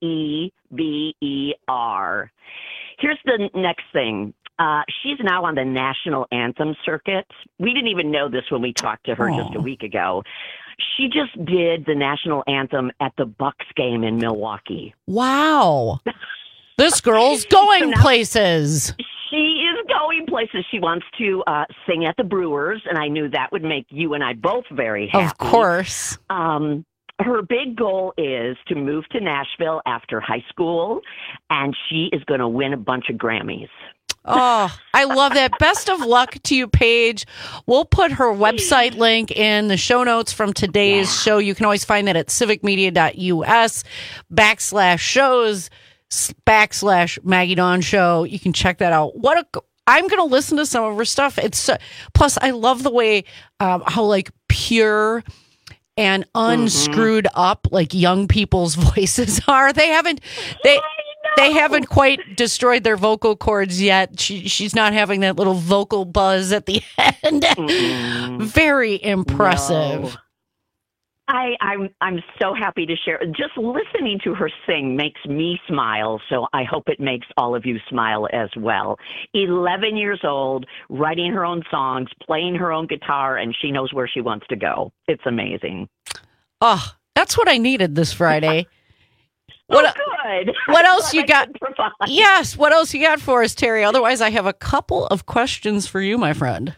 [SPEAKER 8] E B E R. Here's the next thing. Uh, she's now on the national anthem circuit. We didn't even know this when we talked to her
[SPEAKER 16] Aww.
[SPEAKER 8] just a week ago. She just did the national anthem at the Bucks game in Milwaukee.
[SPEAKER 16] Wow. This girl's going
[SPEAKER 8] So now-
[SPEAKER 16] places.
[SPEAKER 8] She is going places. She wants to uh, sing at the Brewers, and I knew that would make you and I both very happy.
[SPEAKER 16] Of course.
[SPEAKER 8] Um, her big goal is to move to Nashville after high school, and she is going to win a bunch of Grammys.
[SPEAKER 16] Oh, I love that. Best of luck to you, Paige. We'll put her website link in the show notes from today's yeah. show. You can always find that at civicmedia.us backslash shows backslash Maggie Dawn Show. You can check that out. What a, I'm going to listen to some of her stuff. It's so, plus I love the way um, how like pure and unscrewed mm-hmm. up like young people's voices are. They haven't they they haven't quite destroyed their vocal cords yet. She she's not having that little vocal buzz at the end. Mm-hmm. Very impressive.
[SPEAKER 8] No. I, I'm I'm so happy to share. Just listening to her sing makes me smile, so I hope it makes all of you smile as well. eleven years old, writing her own songs, playing her own guitar, and she knows where she wants to go. It's amazing.
[SPEAKER 16] Oh, that's what I needed this Friday.
[SPEAKER 8] What, oh, good.
[SPEAKER 16] What else you got? Yes, what else you got for us, Terry? Otherwise, I have a couple of questions for you, my friend.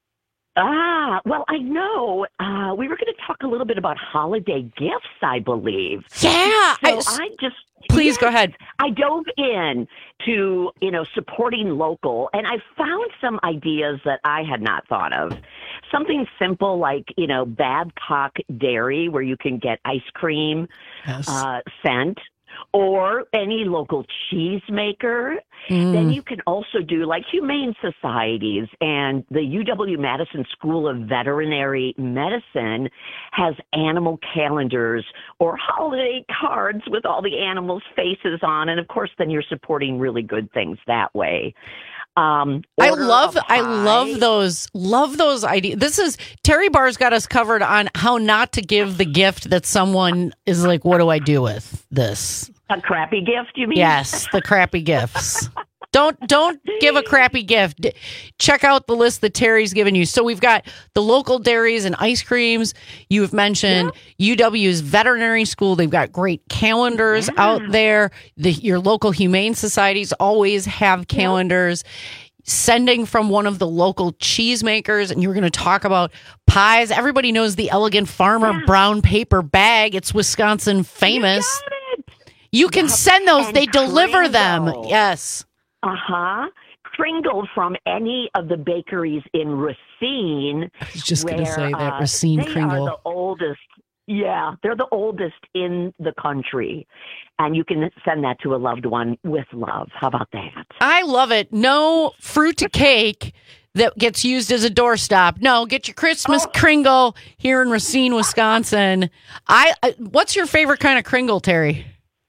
[SPEAKER 8] Ah, well, I know. Uh, we were going to talk a little bit about holiday gifts, I believe.
[SPEAKER 16] Yeah.
[SPEAKER 8] So
[SPEAKER 16] I,
[SPEAKER 8] I just
[SPEAKER 16] please
[SPEAKER 8] yes,
[SPEAKER 16] go ahead.
[SPEAKER 8] I dove in to, you know, supporting local, and I found some ideas that I had not thought of. Something simple like, you know, Babcock Dairy, where you can get ice cream yes. uh, sent. Or any local cheesemaker. Mm. Then you can also do like humane societies, and the U W-Madison School of Veterinary Medicine has animal calendars or holiday cards with all the animals' faces on. And of course, then you're supporting really good things that way. Um,
[SPEAKER 16] I love, I love those, love those ideas. This is Terry Barr's got us covered on how not to give the gift that someone is like, what do I do with this?
[SPEAKER 8] A crappy gift, you mean?
[SPEAKER 16] Yes, the crappy gifts. Don't don't give a crappy gift. Check out the list that Terry's given you. So we've got the local dairies and ice creams. You've mentioned yeah. U W's veterinary school. They've got great calendars yeah. out there. The, your local humane societies always have calendars. Yeah. Sending from one of the local cheesemakers, and you're going to talk about pies. Everybody knows the Elegant Farmer yeah. brown paper bag. It's Wisconsin famous.
[SPEAKER 8] You,
[SPEAKER 16] you can
[SPEAKER 8] yep.
[SPEAKER 16] send those.
[SPEAKER 8] And
[SPEAKER 16] they deliver
[SPEAKER 8] Kringle.
[SPEAKER 16] them. Yes.
[SPEAKER 8] Uh-huh. Kringle from any of the bakeries in Racine.
[SPEAKER 16] I was just going to say that,
[SPEAKER 8] uh,
[SPEAKER 16] Racine
[SPEAKER 8] they
[SPEAKER 16] Kringle.
[SPEAKER 8] They are the oldest. Yeah, they're the oldest in the country. And you can send that to a loved one with love. How about that?
[SPEAKER 16] I love it. No fruit to cake that gets used as a doorstop. No, get your Christmas oh. Kringle here in Racine, Wisconsin. I, I what's your favorite kind of Kringle, Terry?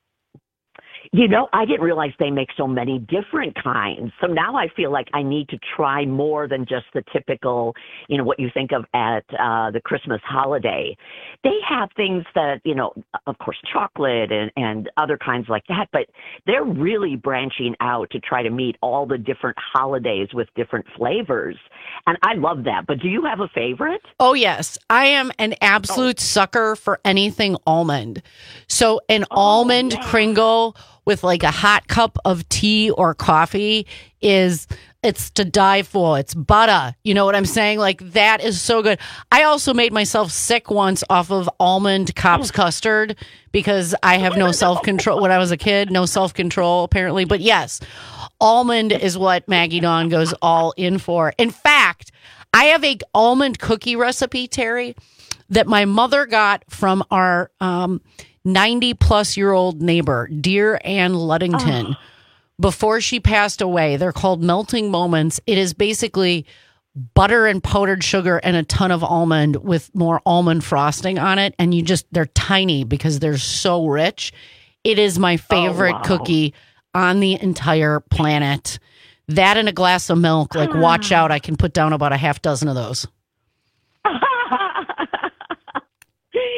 [SPEAKER 8] You know, I didn't realize they make so many different kinds. So now I feel like I need to try more than just the typical, you know, what you think of at uh, the Christmas holiday. They have things that, you know, of course, chocolate and, and other kinds like that, but they're really branching out to try to meet all the different holidays with different flavors. And I love that. But do you have a favorite?
[SPEAKER 16] Oh, yes. I am an absolute oh. sucker for anything almond. So an oh, almond yeah. Kringle with like a hot cup of tea or coffee is, it's to die for. It's butter. You know what I'm saying? Like that is so good. I also made myself sick once off of almond Kopp's custard because I have no self-control. When I was a kid, no self-control apparently. But yes, almond is what Maggie Dawn goes all in for. In fact, I have a almond cookie recipe, Terry, that my mother got from our um, ninety-plus-year-old neighbor, dear Ann Luddington, oh. before she passed away. They're called Melting Moments. It is basically butter and powdered sugar and a ton of almond with more almond frosting on it. And you just, they're tiny because they're so rich. It is my favorite oh, wow. cookie on the entire planet. That and a glass of milk. Like, watch out. I can put down about a half dozen of those.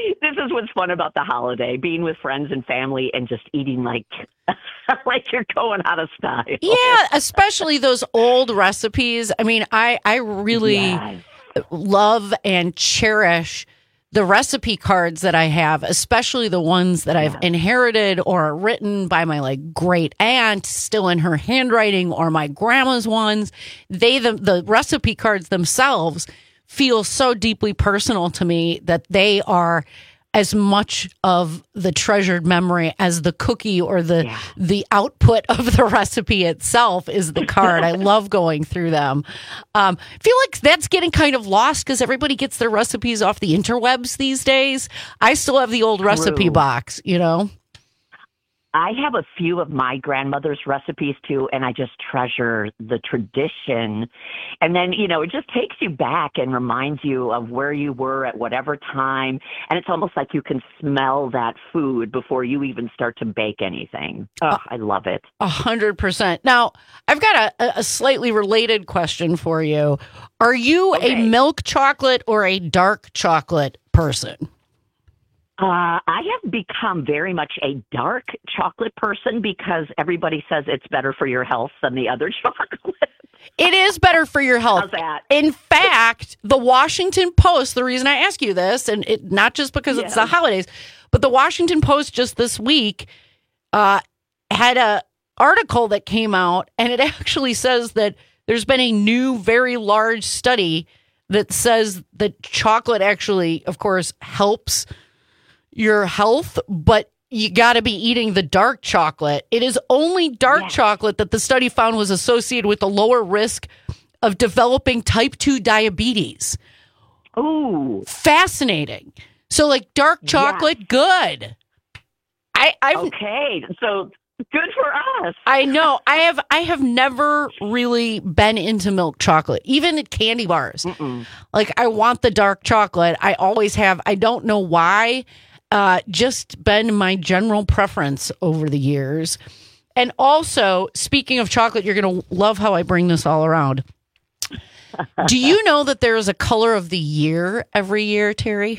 [SPEAKER 8] This is what's fun about the holiday, being with friends and family and just eating like like you're going out of style.
[SPEAKER 16] Yeah, especially those old recipes. I mean, I, I really
[SPEAKER 8] Yes.
[SPEAKER 16] love and cherish the recipe cards that I have, especially the ones that I've inherited or are written by my like great aunt, still in her handwriting, or my grandma's ones. They the, the recipe cards themselves feel so deeply personal to me that they are as much of the treasured memory as the cookie or the yeah. the output of the recipe itself is the card. I love going through them. Um, I feel like that's getting kind of lost because everybody gets their recipes off the interwebs these days. I still have the old
[SPEAKER 8] True.
[SPEAKER 16] recipe box, you know?
[SPEAKER 8] I have a few of my grandmother's recipes too, and I just treasure the tradition. And then, you know, it just takes you back and reminds you of where you were at whatever time. And it's almost like you can smell that food before you even start to bake anything. Oh, I love it.
[SPEAKER 16] A hundred percent. Now, I've got a, a slightly related question for you. Are you okay. a milk chocolate or a dark chocolate person?
[SPEAKER 8] Uh, I have become very much a dark chocolate person because everybody says it's better for your health than the other chocolate.
[SPEAKER 16] It is better for your health.
[SPEAKER 8] How's that?
[SPEAKER 16] In fact, the Washington Post, the reason I ask you this, and it not just because
[SPEAKER 8] yes.
[SPEAKER 16] it's the holidays, but the Washington Post just this week uh, had a article that came out, and it actually says that there's been a new, very large study that says that chocolate actually, of course, helps your health, but you got to be eating the dark chocolate. It is only dark yes. chocolate that the study found was associated with a lower risk of developing type two diabetes.
[SPEAKER 8] Ooh.
[SPEAKER 16] Fascinating. So like dark chocolate, yes. good. I I've,
[SPEAKER 8] Okay, so good for us.
[SPEAKER 16] I know. I have I have never really been into milk chocolate, even at candy bars.
[SPEAKER 8] Mm-mm.
[SPEAKER 16] Like I want the dark chocolate. I always have. I don't know why. Uh, just been my general preference over the years. And also, speaking of chocolate, you're going to love how I bring this all around. Do you know that there is a color of the year every year, Terry?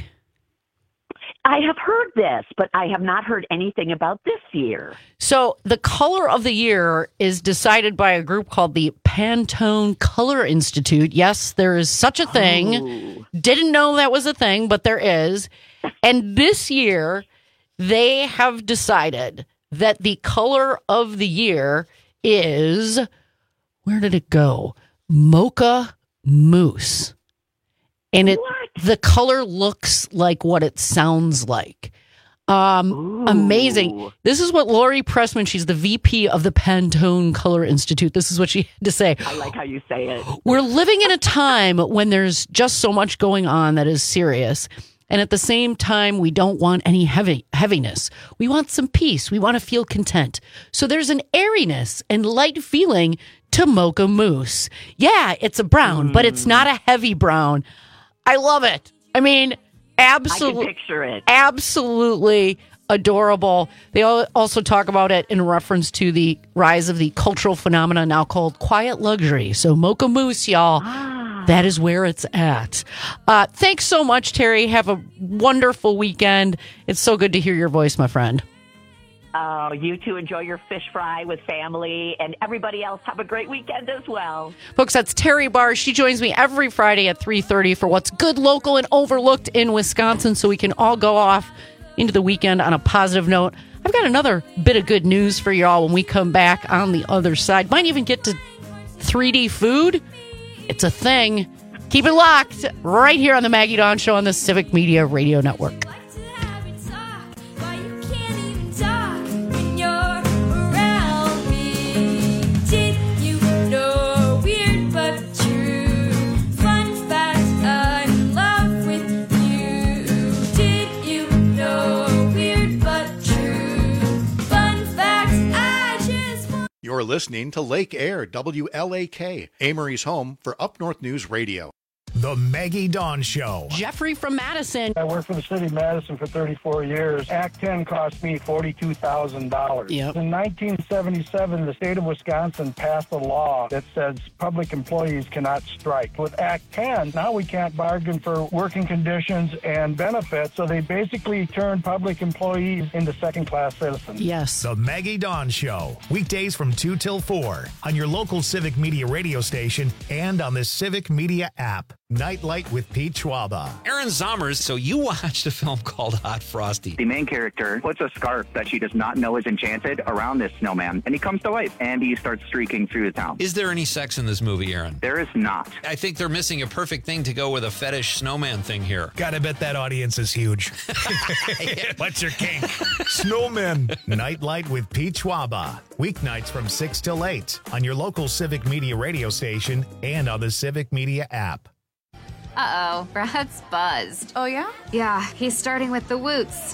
[SPEAKER 8] I have heard this, but I have not heard anything about this year.
[SPEAKER 16] So the color of the year is decided by a group called the Pantone Color Institute. Yes, there is such a thing. Oh. Didn't know that was a thing, but there is. And this year, they have decided that the color of the year is, where did it go? Mocha Mousse. And it what? the color looks like what it sounds like. Um, amazing. This is what Lori Pressman, she's the V P of the Pantone Color Institute. This is what she had to say.
[SPEAKER 8] I like how you say it.
[SPEAKER 16] We're living in a time when there's just so much going on that is serious. And at the same time, we don't want any heavy heaviness. We want some peace. We want to feel content. So there's an airiness and light feeling to Mocha Mousse. Yeah, it's a brown, mm. but it's not a heavy brown. I love it. I mean, absolutely.
[SPEAKER 8] I can picture it.
[SPEAKER 16] Absolutely adorable. They also talk about it in reference to the rise of the cultural phenomena now called quiet luxury. So Mocha Mousse, y'all. Ah. That is where it's at. Uh, thanks so much, Terry. Have a wonderful weekend. It's so good to hear your voice, my friend.
[SPEAKER 8] Oh, you too. Enjoy your fish fry with family, and everybody else have a great weekend as well.
[SPEAKER 16] Folks, that's Terry Barr. She joins me every Friday at three thirty for what's good, local, and overlooked in Wisconsin, so we can all go off into the weekend on a positive note. I've got another bit of good news for y'all when we come back on the other side. Might even get to three D food. It's a thing. Keep it locked right here on the Maggie Dawn Show on the Civic Media Radio Network.
[SPEAKER 10] You're listening to Lake Air, W L A K, Amory's home for Up North News Radio.
[SPEAKER 1] The Maggie Dawn Show.
[SPEAKER 16] Jeffrey from Madison.
[SPEAKER 7] I worked for the city of Madison for thirty-four years. Act ten cost me forty-two thousand dollars.
[SPEAKER 16] Yep.
[SPEAKER 7] In nineteen seventy-seven, the state of Wisconsin passed a law that says public employees cannot strike. With Act ten, now we can't bargain for working conditions and benefits, so they basically turned public employees into second-class citizens.
[SPEAKER 16] Yes.
[SPEAKER 1] The Maggie Dawn Show. Weekdays from two till four on your local Civic Media radio station and on the Civic Media app. Nightlight with Pete Schwaba.
[SPEAKER 13] Aaron Zommers, so you watched a film called Hot Frosty.
[SPEAKER 17] The main character puts a scarf that she does not know is enchanted around this snowman, and he comes to life, and he starts streaking through the town.
[SPEAKER 13] Is there any sex in this movie, Aaron?
[SPEAKER 17] There is not.
[SPEAKER 13] I think they're missing a perfect thing to go with a fetish snowman thing here.
[SPEAKER 1] Gotta bet that audience is huge. What's your kink? Snowmen. Nightlight with Pete Schwaba. Weeknights from six till eight on your local Civic Media radio station and on the Civic Media app.
[SPEAKER 18] Uh-oh, Brad's buzzed.
[SPEAKER 19] Oh, yeah?
[SPEAKER 18] Yeah, he's starting with the woots.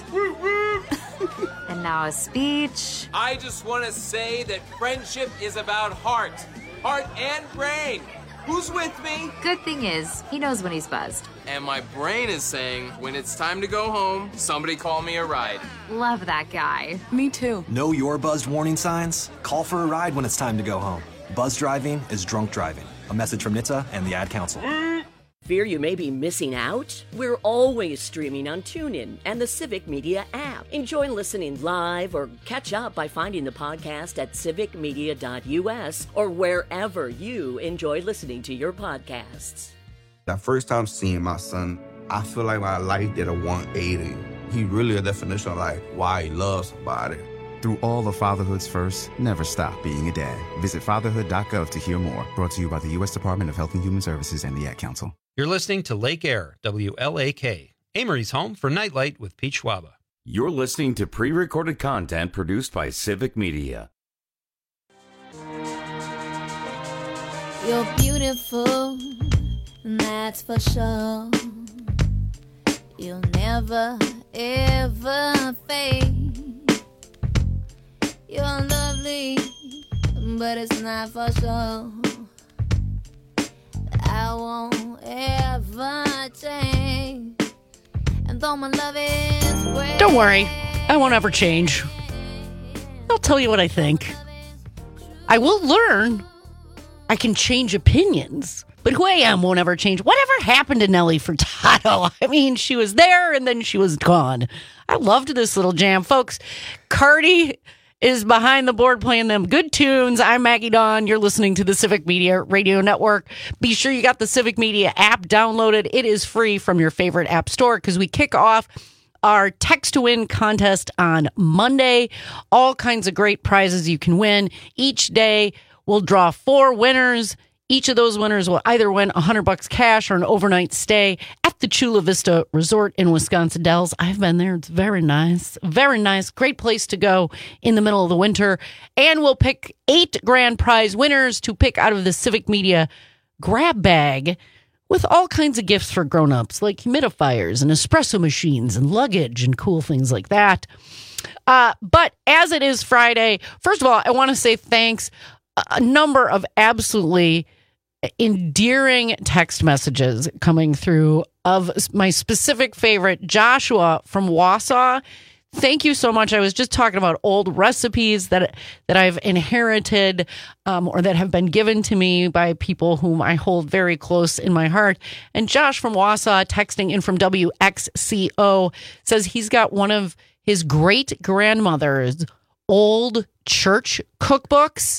[SPEAKER 18] And now a speech.
[SPEAKER 25] I just want to say that friendship is about heart. Heart and brain. Who's with me?
[SPEAKER 18] Good thing is, he knows when he's buzzed.
[SPEAKER 25] And my brain is saying, when it's time to go home, somebody call me a ride.
[SPEAKER 18] Love that guy.
[SPEAKER 19] Me too.
[SPEAKER 26] Know your buzzed warning signs? Call for a ride when it's time to go home. Buzz driving is drunk driving. A message from N H T S A and the Ad Council.
[SPEAKER 22] Fear you may be missing out? We're always streaming on TuneIn and the Civic Media app. Enjoy listening live or catch up by finding the podcast at civic media dot u s or wherever you enjoy listening to your podcasts.
[SPEAKER 27] That first time seeing my son, I feel like my life did a one eighty. He really a definition of like why he loves somebody.
[SPEAKER 28] Through all the fatherhood's first, never stop being a dad. Visit fatherhood dot gov to hear more. Brought to you by the U S Department of Health and Human Services and the Ad Council.
[SPEAKER 13] You're listening to Lake Air, W L A K, Amory's home for Nightlight with Pete Schwaba.
[SPEAKER 15] You're listening to pre-recorded content produced by Civic Media.
[SPEAKER 9] You're beautiful, that's for sure. You'll never, ever fade. You're lovely, but it's not for sure. I won't ever change. And though my love is great,
[SPEAKER 16] Don't worry, I won't ever change. I'll tell you what I think. I will learn. I can change opinions, but who I am won't ever change. Whatever happened to Nelly Furtado? I mean, she was there and then she was gone. I loved this little jam. Folks, Cardi is behind the board playing them good tunes. I'm Maggie Dawn. You're listening to the Civic Media Radio Network. Be sure you got the Civic Media app downloaded. It is free from your favorite app store because we kick off our Text to Win contest on Monday. All kinds of great prizes you can win. Each day we'll draw four winners. Each of those winners will either win one hundred bucks cash or an overnight stay at the Chula Vista Resort in Wisconsin Dells. I've been there. It's very nice. Very nice. Great place to go in the middle of the winter. And we'll pick eight grand prize winners to pick out of the Civic Media grab bag with all kinds of gifts for grown-ups, like humidifiers and espresso machines and luggage and cool things like that. Uh, but as it is Friday, first of all, I want to say thanks. A number of absolutely endearing text messages coming through of my specific favorite, Joshua from Wausau. Thank you so much. I was just talking about old recipes that that I've inherited um, or that have been given to me by people whom I hold very close in my heart. And Josh from Wausau, texting in from W X C O, says he's got one of his great-grandmother's old church cookbooks.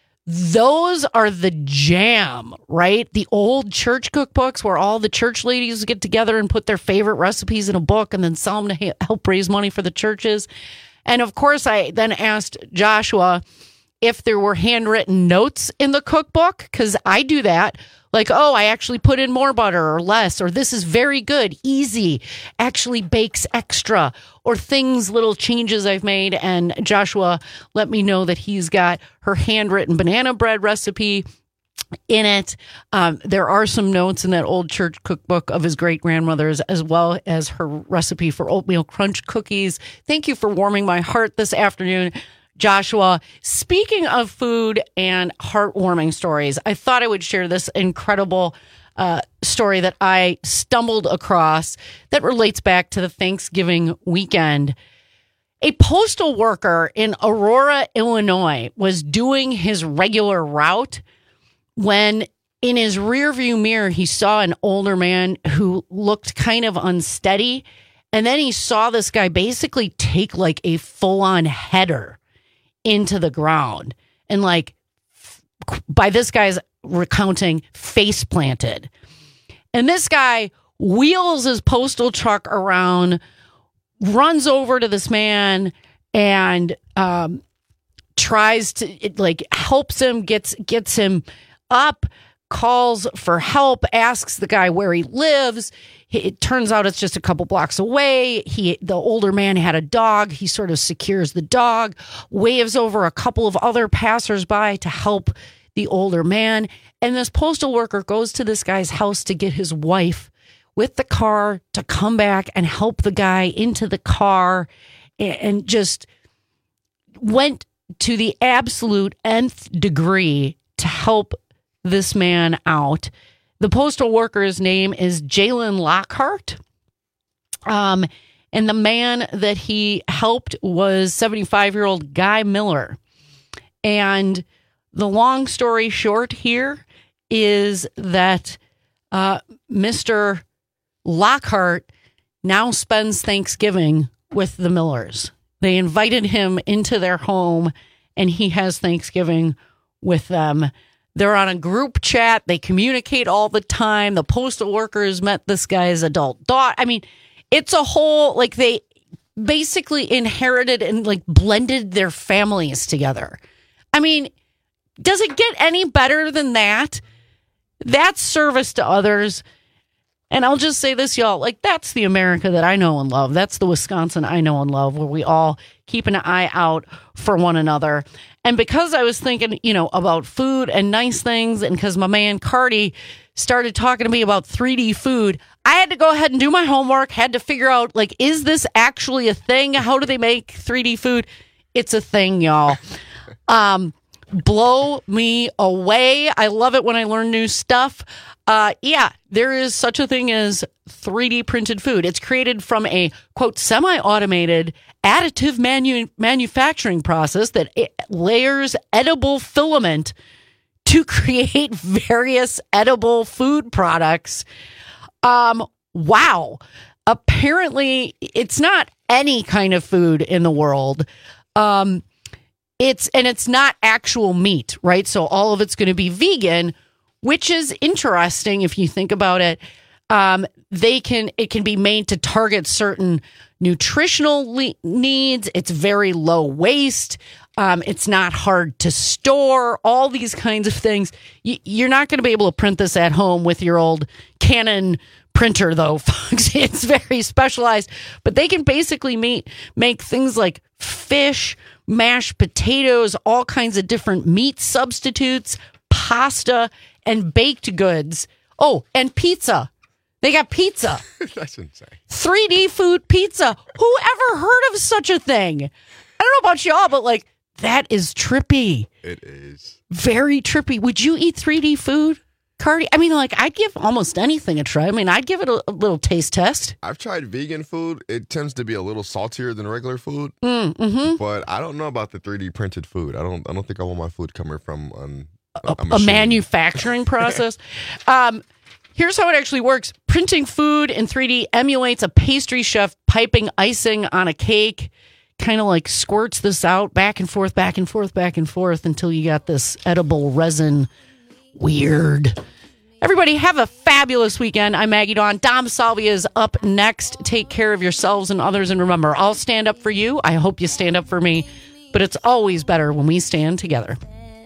[SPEAKER 16] Those are the jam, right? The old church cookbooks where all the church ladies get together and put their favorite recipes in a book and then sell them to help raise money for the churches. And of course, I then asked Joshua if there were handwritten notes in the cookbook, because I do that. Like, oh, I actually put in more butter or less, or this is very good, easy, actually bakes extra, or things, little changes I've made. And Joshua let me know that he's got her handwritten banana bread recipe in it. Um, there are some notes in that old church cookbook of his great-grandmother's, as well as her recipe for oatmeal crunch cookies. Thank you for warming my heart this afternoon, Joshua. Speaking of food and heartwarming stories, I thought I would share this incredible uh, story that I stumbled across that relates back to the Thanksgiving weekend. A postal worker in Aurora, Illinois, was doing his regular route when in his rearview mirror, he saw an older man who looked kind of unsteady. And then he saw this guy basically take like a full-on header into the ground. And like, by this guy's recounting, face planted. And this guy wheels his postal truck around, runs over to this man, and um, tries to, it, like, helps him, gets gets him up, calls for help, asks the guy where he lives. It turns out it's just a couple blocks away. He, the older man had a dog. He sort of secures the dog, waves over a couple of other passersby to help the older man. And this postal worker goes to this guy's house to get his wife with the car to come back and help the guy into the car, and just went to the absolute nth degree to help this man out. The postal worker's name is Jalen Lockhart. Um, and the man that he helped was seventy-five-year-old Guy Miller. And the long story short here is that uh, Mister Lockhart now spends Thanksgiving with the Millers. They invited him into their home, and he has Thanksgiving with them. They're on a group chat. They communicate all the time. The postal workers met this guy's adult daughter. I mean, it's a whole, like, they basically inherited and like blended their families together. I mean, does it get any better than that? That's service to others. And I'll just say this, y'all, like, that's the America that I know and love. That's the Wisconsin I know and love, where we all keep an eye out for one another. And because I was thinking, you know, about food and nice things, and because my man Cardi started talking to me about three D food, I had to go ahead and do my homework, had to figure out, like, is this actually a thing? How do they make three D food? It's a thing, y'all. Um, blow me away. I love it when I learn new stuff. Uh, yeah, there is such a thing as three D printed food. It's created from a, quote, semi-automated additive manu- manufacturing process that layers edible filament to create various edible food products. Um, wow. Apparently, it's not any kind of food in the world. Um, it's and it's not actual meat, right? So all of it's going to be vegan, which is interesting if you think about it. Um, they can it can be made to target certain nutritional le- needs. It's very low waste. Um, it's not hard to store. All these kinds of things. Y- you're not going to be able to print this at home with your old Canon printer, though, folks. It's very specialized. But they can basically make make things like fish, mashed potatoes, all kinds of different meat substitutes, pasta, and baked goods. Oh, and pizza. They got pizza.
[SPEAKER 2] That's insane.
[SPEAKER 16] three D food pizza. Who ever heard of such a thing? I don't know about y'all, but like, that is trippy.
[SPEAKER 2] It is.
[SPEAKER 16] Very trippy. Would you eat three D food, Cardi? I mean, like, I'd give almost anything a try. I mean, I'd give it a, a little taste test.
[SPEAKER 2] I've tried vegan food. It tends to be a little saltier than regular food.
[SPEAKER 16] Mm, mm-hmm.
[SPEAKER 2] But I don't know about the three D printed food. I don't I don't think I want my food coming from um, a,
[SPEAKER 16] a, a manufacturing process. um, here's how it actually works. Printing food in three D emulates a pastry chef piping icing on a cake. Kind of like squirts this out back and forth, back and forth, back and forth until you got this edible resin. Weird. Everybody have a fabulous weekend. I'm Maggie Dawn. Dom Salvia is up next. Take care of yourselves and others. And remember, I'll stand up for you. I hope you stand up for me. But it's always better when we stand together.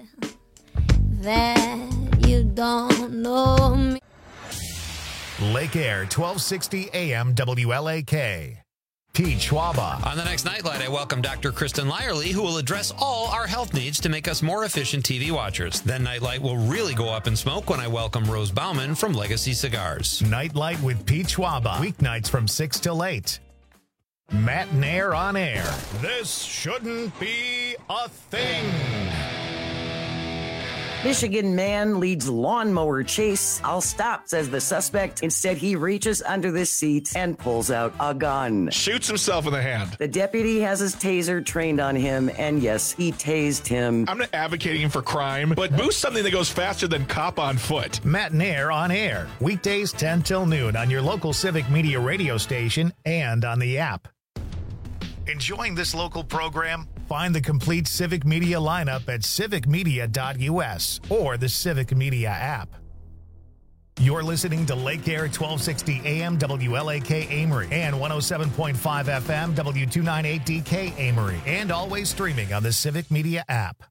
[SPEAKER 9] That you don't know me.
[SPEAKER 1] Lake Air, twelve sixty A M W L A K. Pete Schwaba.
[SPEAKER 13] On the next Nightlight, I welcome Doctor Kristen Lyerly, who will address all our health needs to make us more efficient T V watchers. Then Nightlight will really go up in smoke when I welcome Rose Bauman from Legacy Cigars.
[SPEAKER 1] Nightlight with Pete Schwaba. Weeknights from six till eight. Matt and Air on air. This shouldn't be a thing.
[SPEAKER 24] Michigan man leads lawnmower chase. I'll stop, says the suspect. Instead, he reaches under the seat and pulls out a gun.
[SPEAKER 3] Shoots himself in the hand.
[SPEAKER 24] The deputy has his taser trained on him, and yes, he tased him.
[SPEAKER 3] I'm not advocating for crime, but boost something that goes faster than cop on foot.
[SPEAKER 1] Matt Nair on air. Weekdays ten till noon on your local Civic Media radio station and on the app. Enjoying this local program? Find the complete Civic Media lineup at civic media dot u s or the Civic Media app. You're listening to Lake Air twelve sixty A M W L A K Amory and one oh seven point five F M W two ninety-eight D K Amory, and always streaming on the Civic Media app.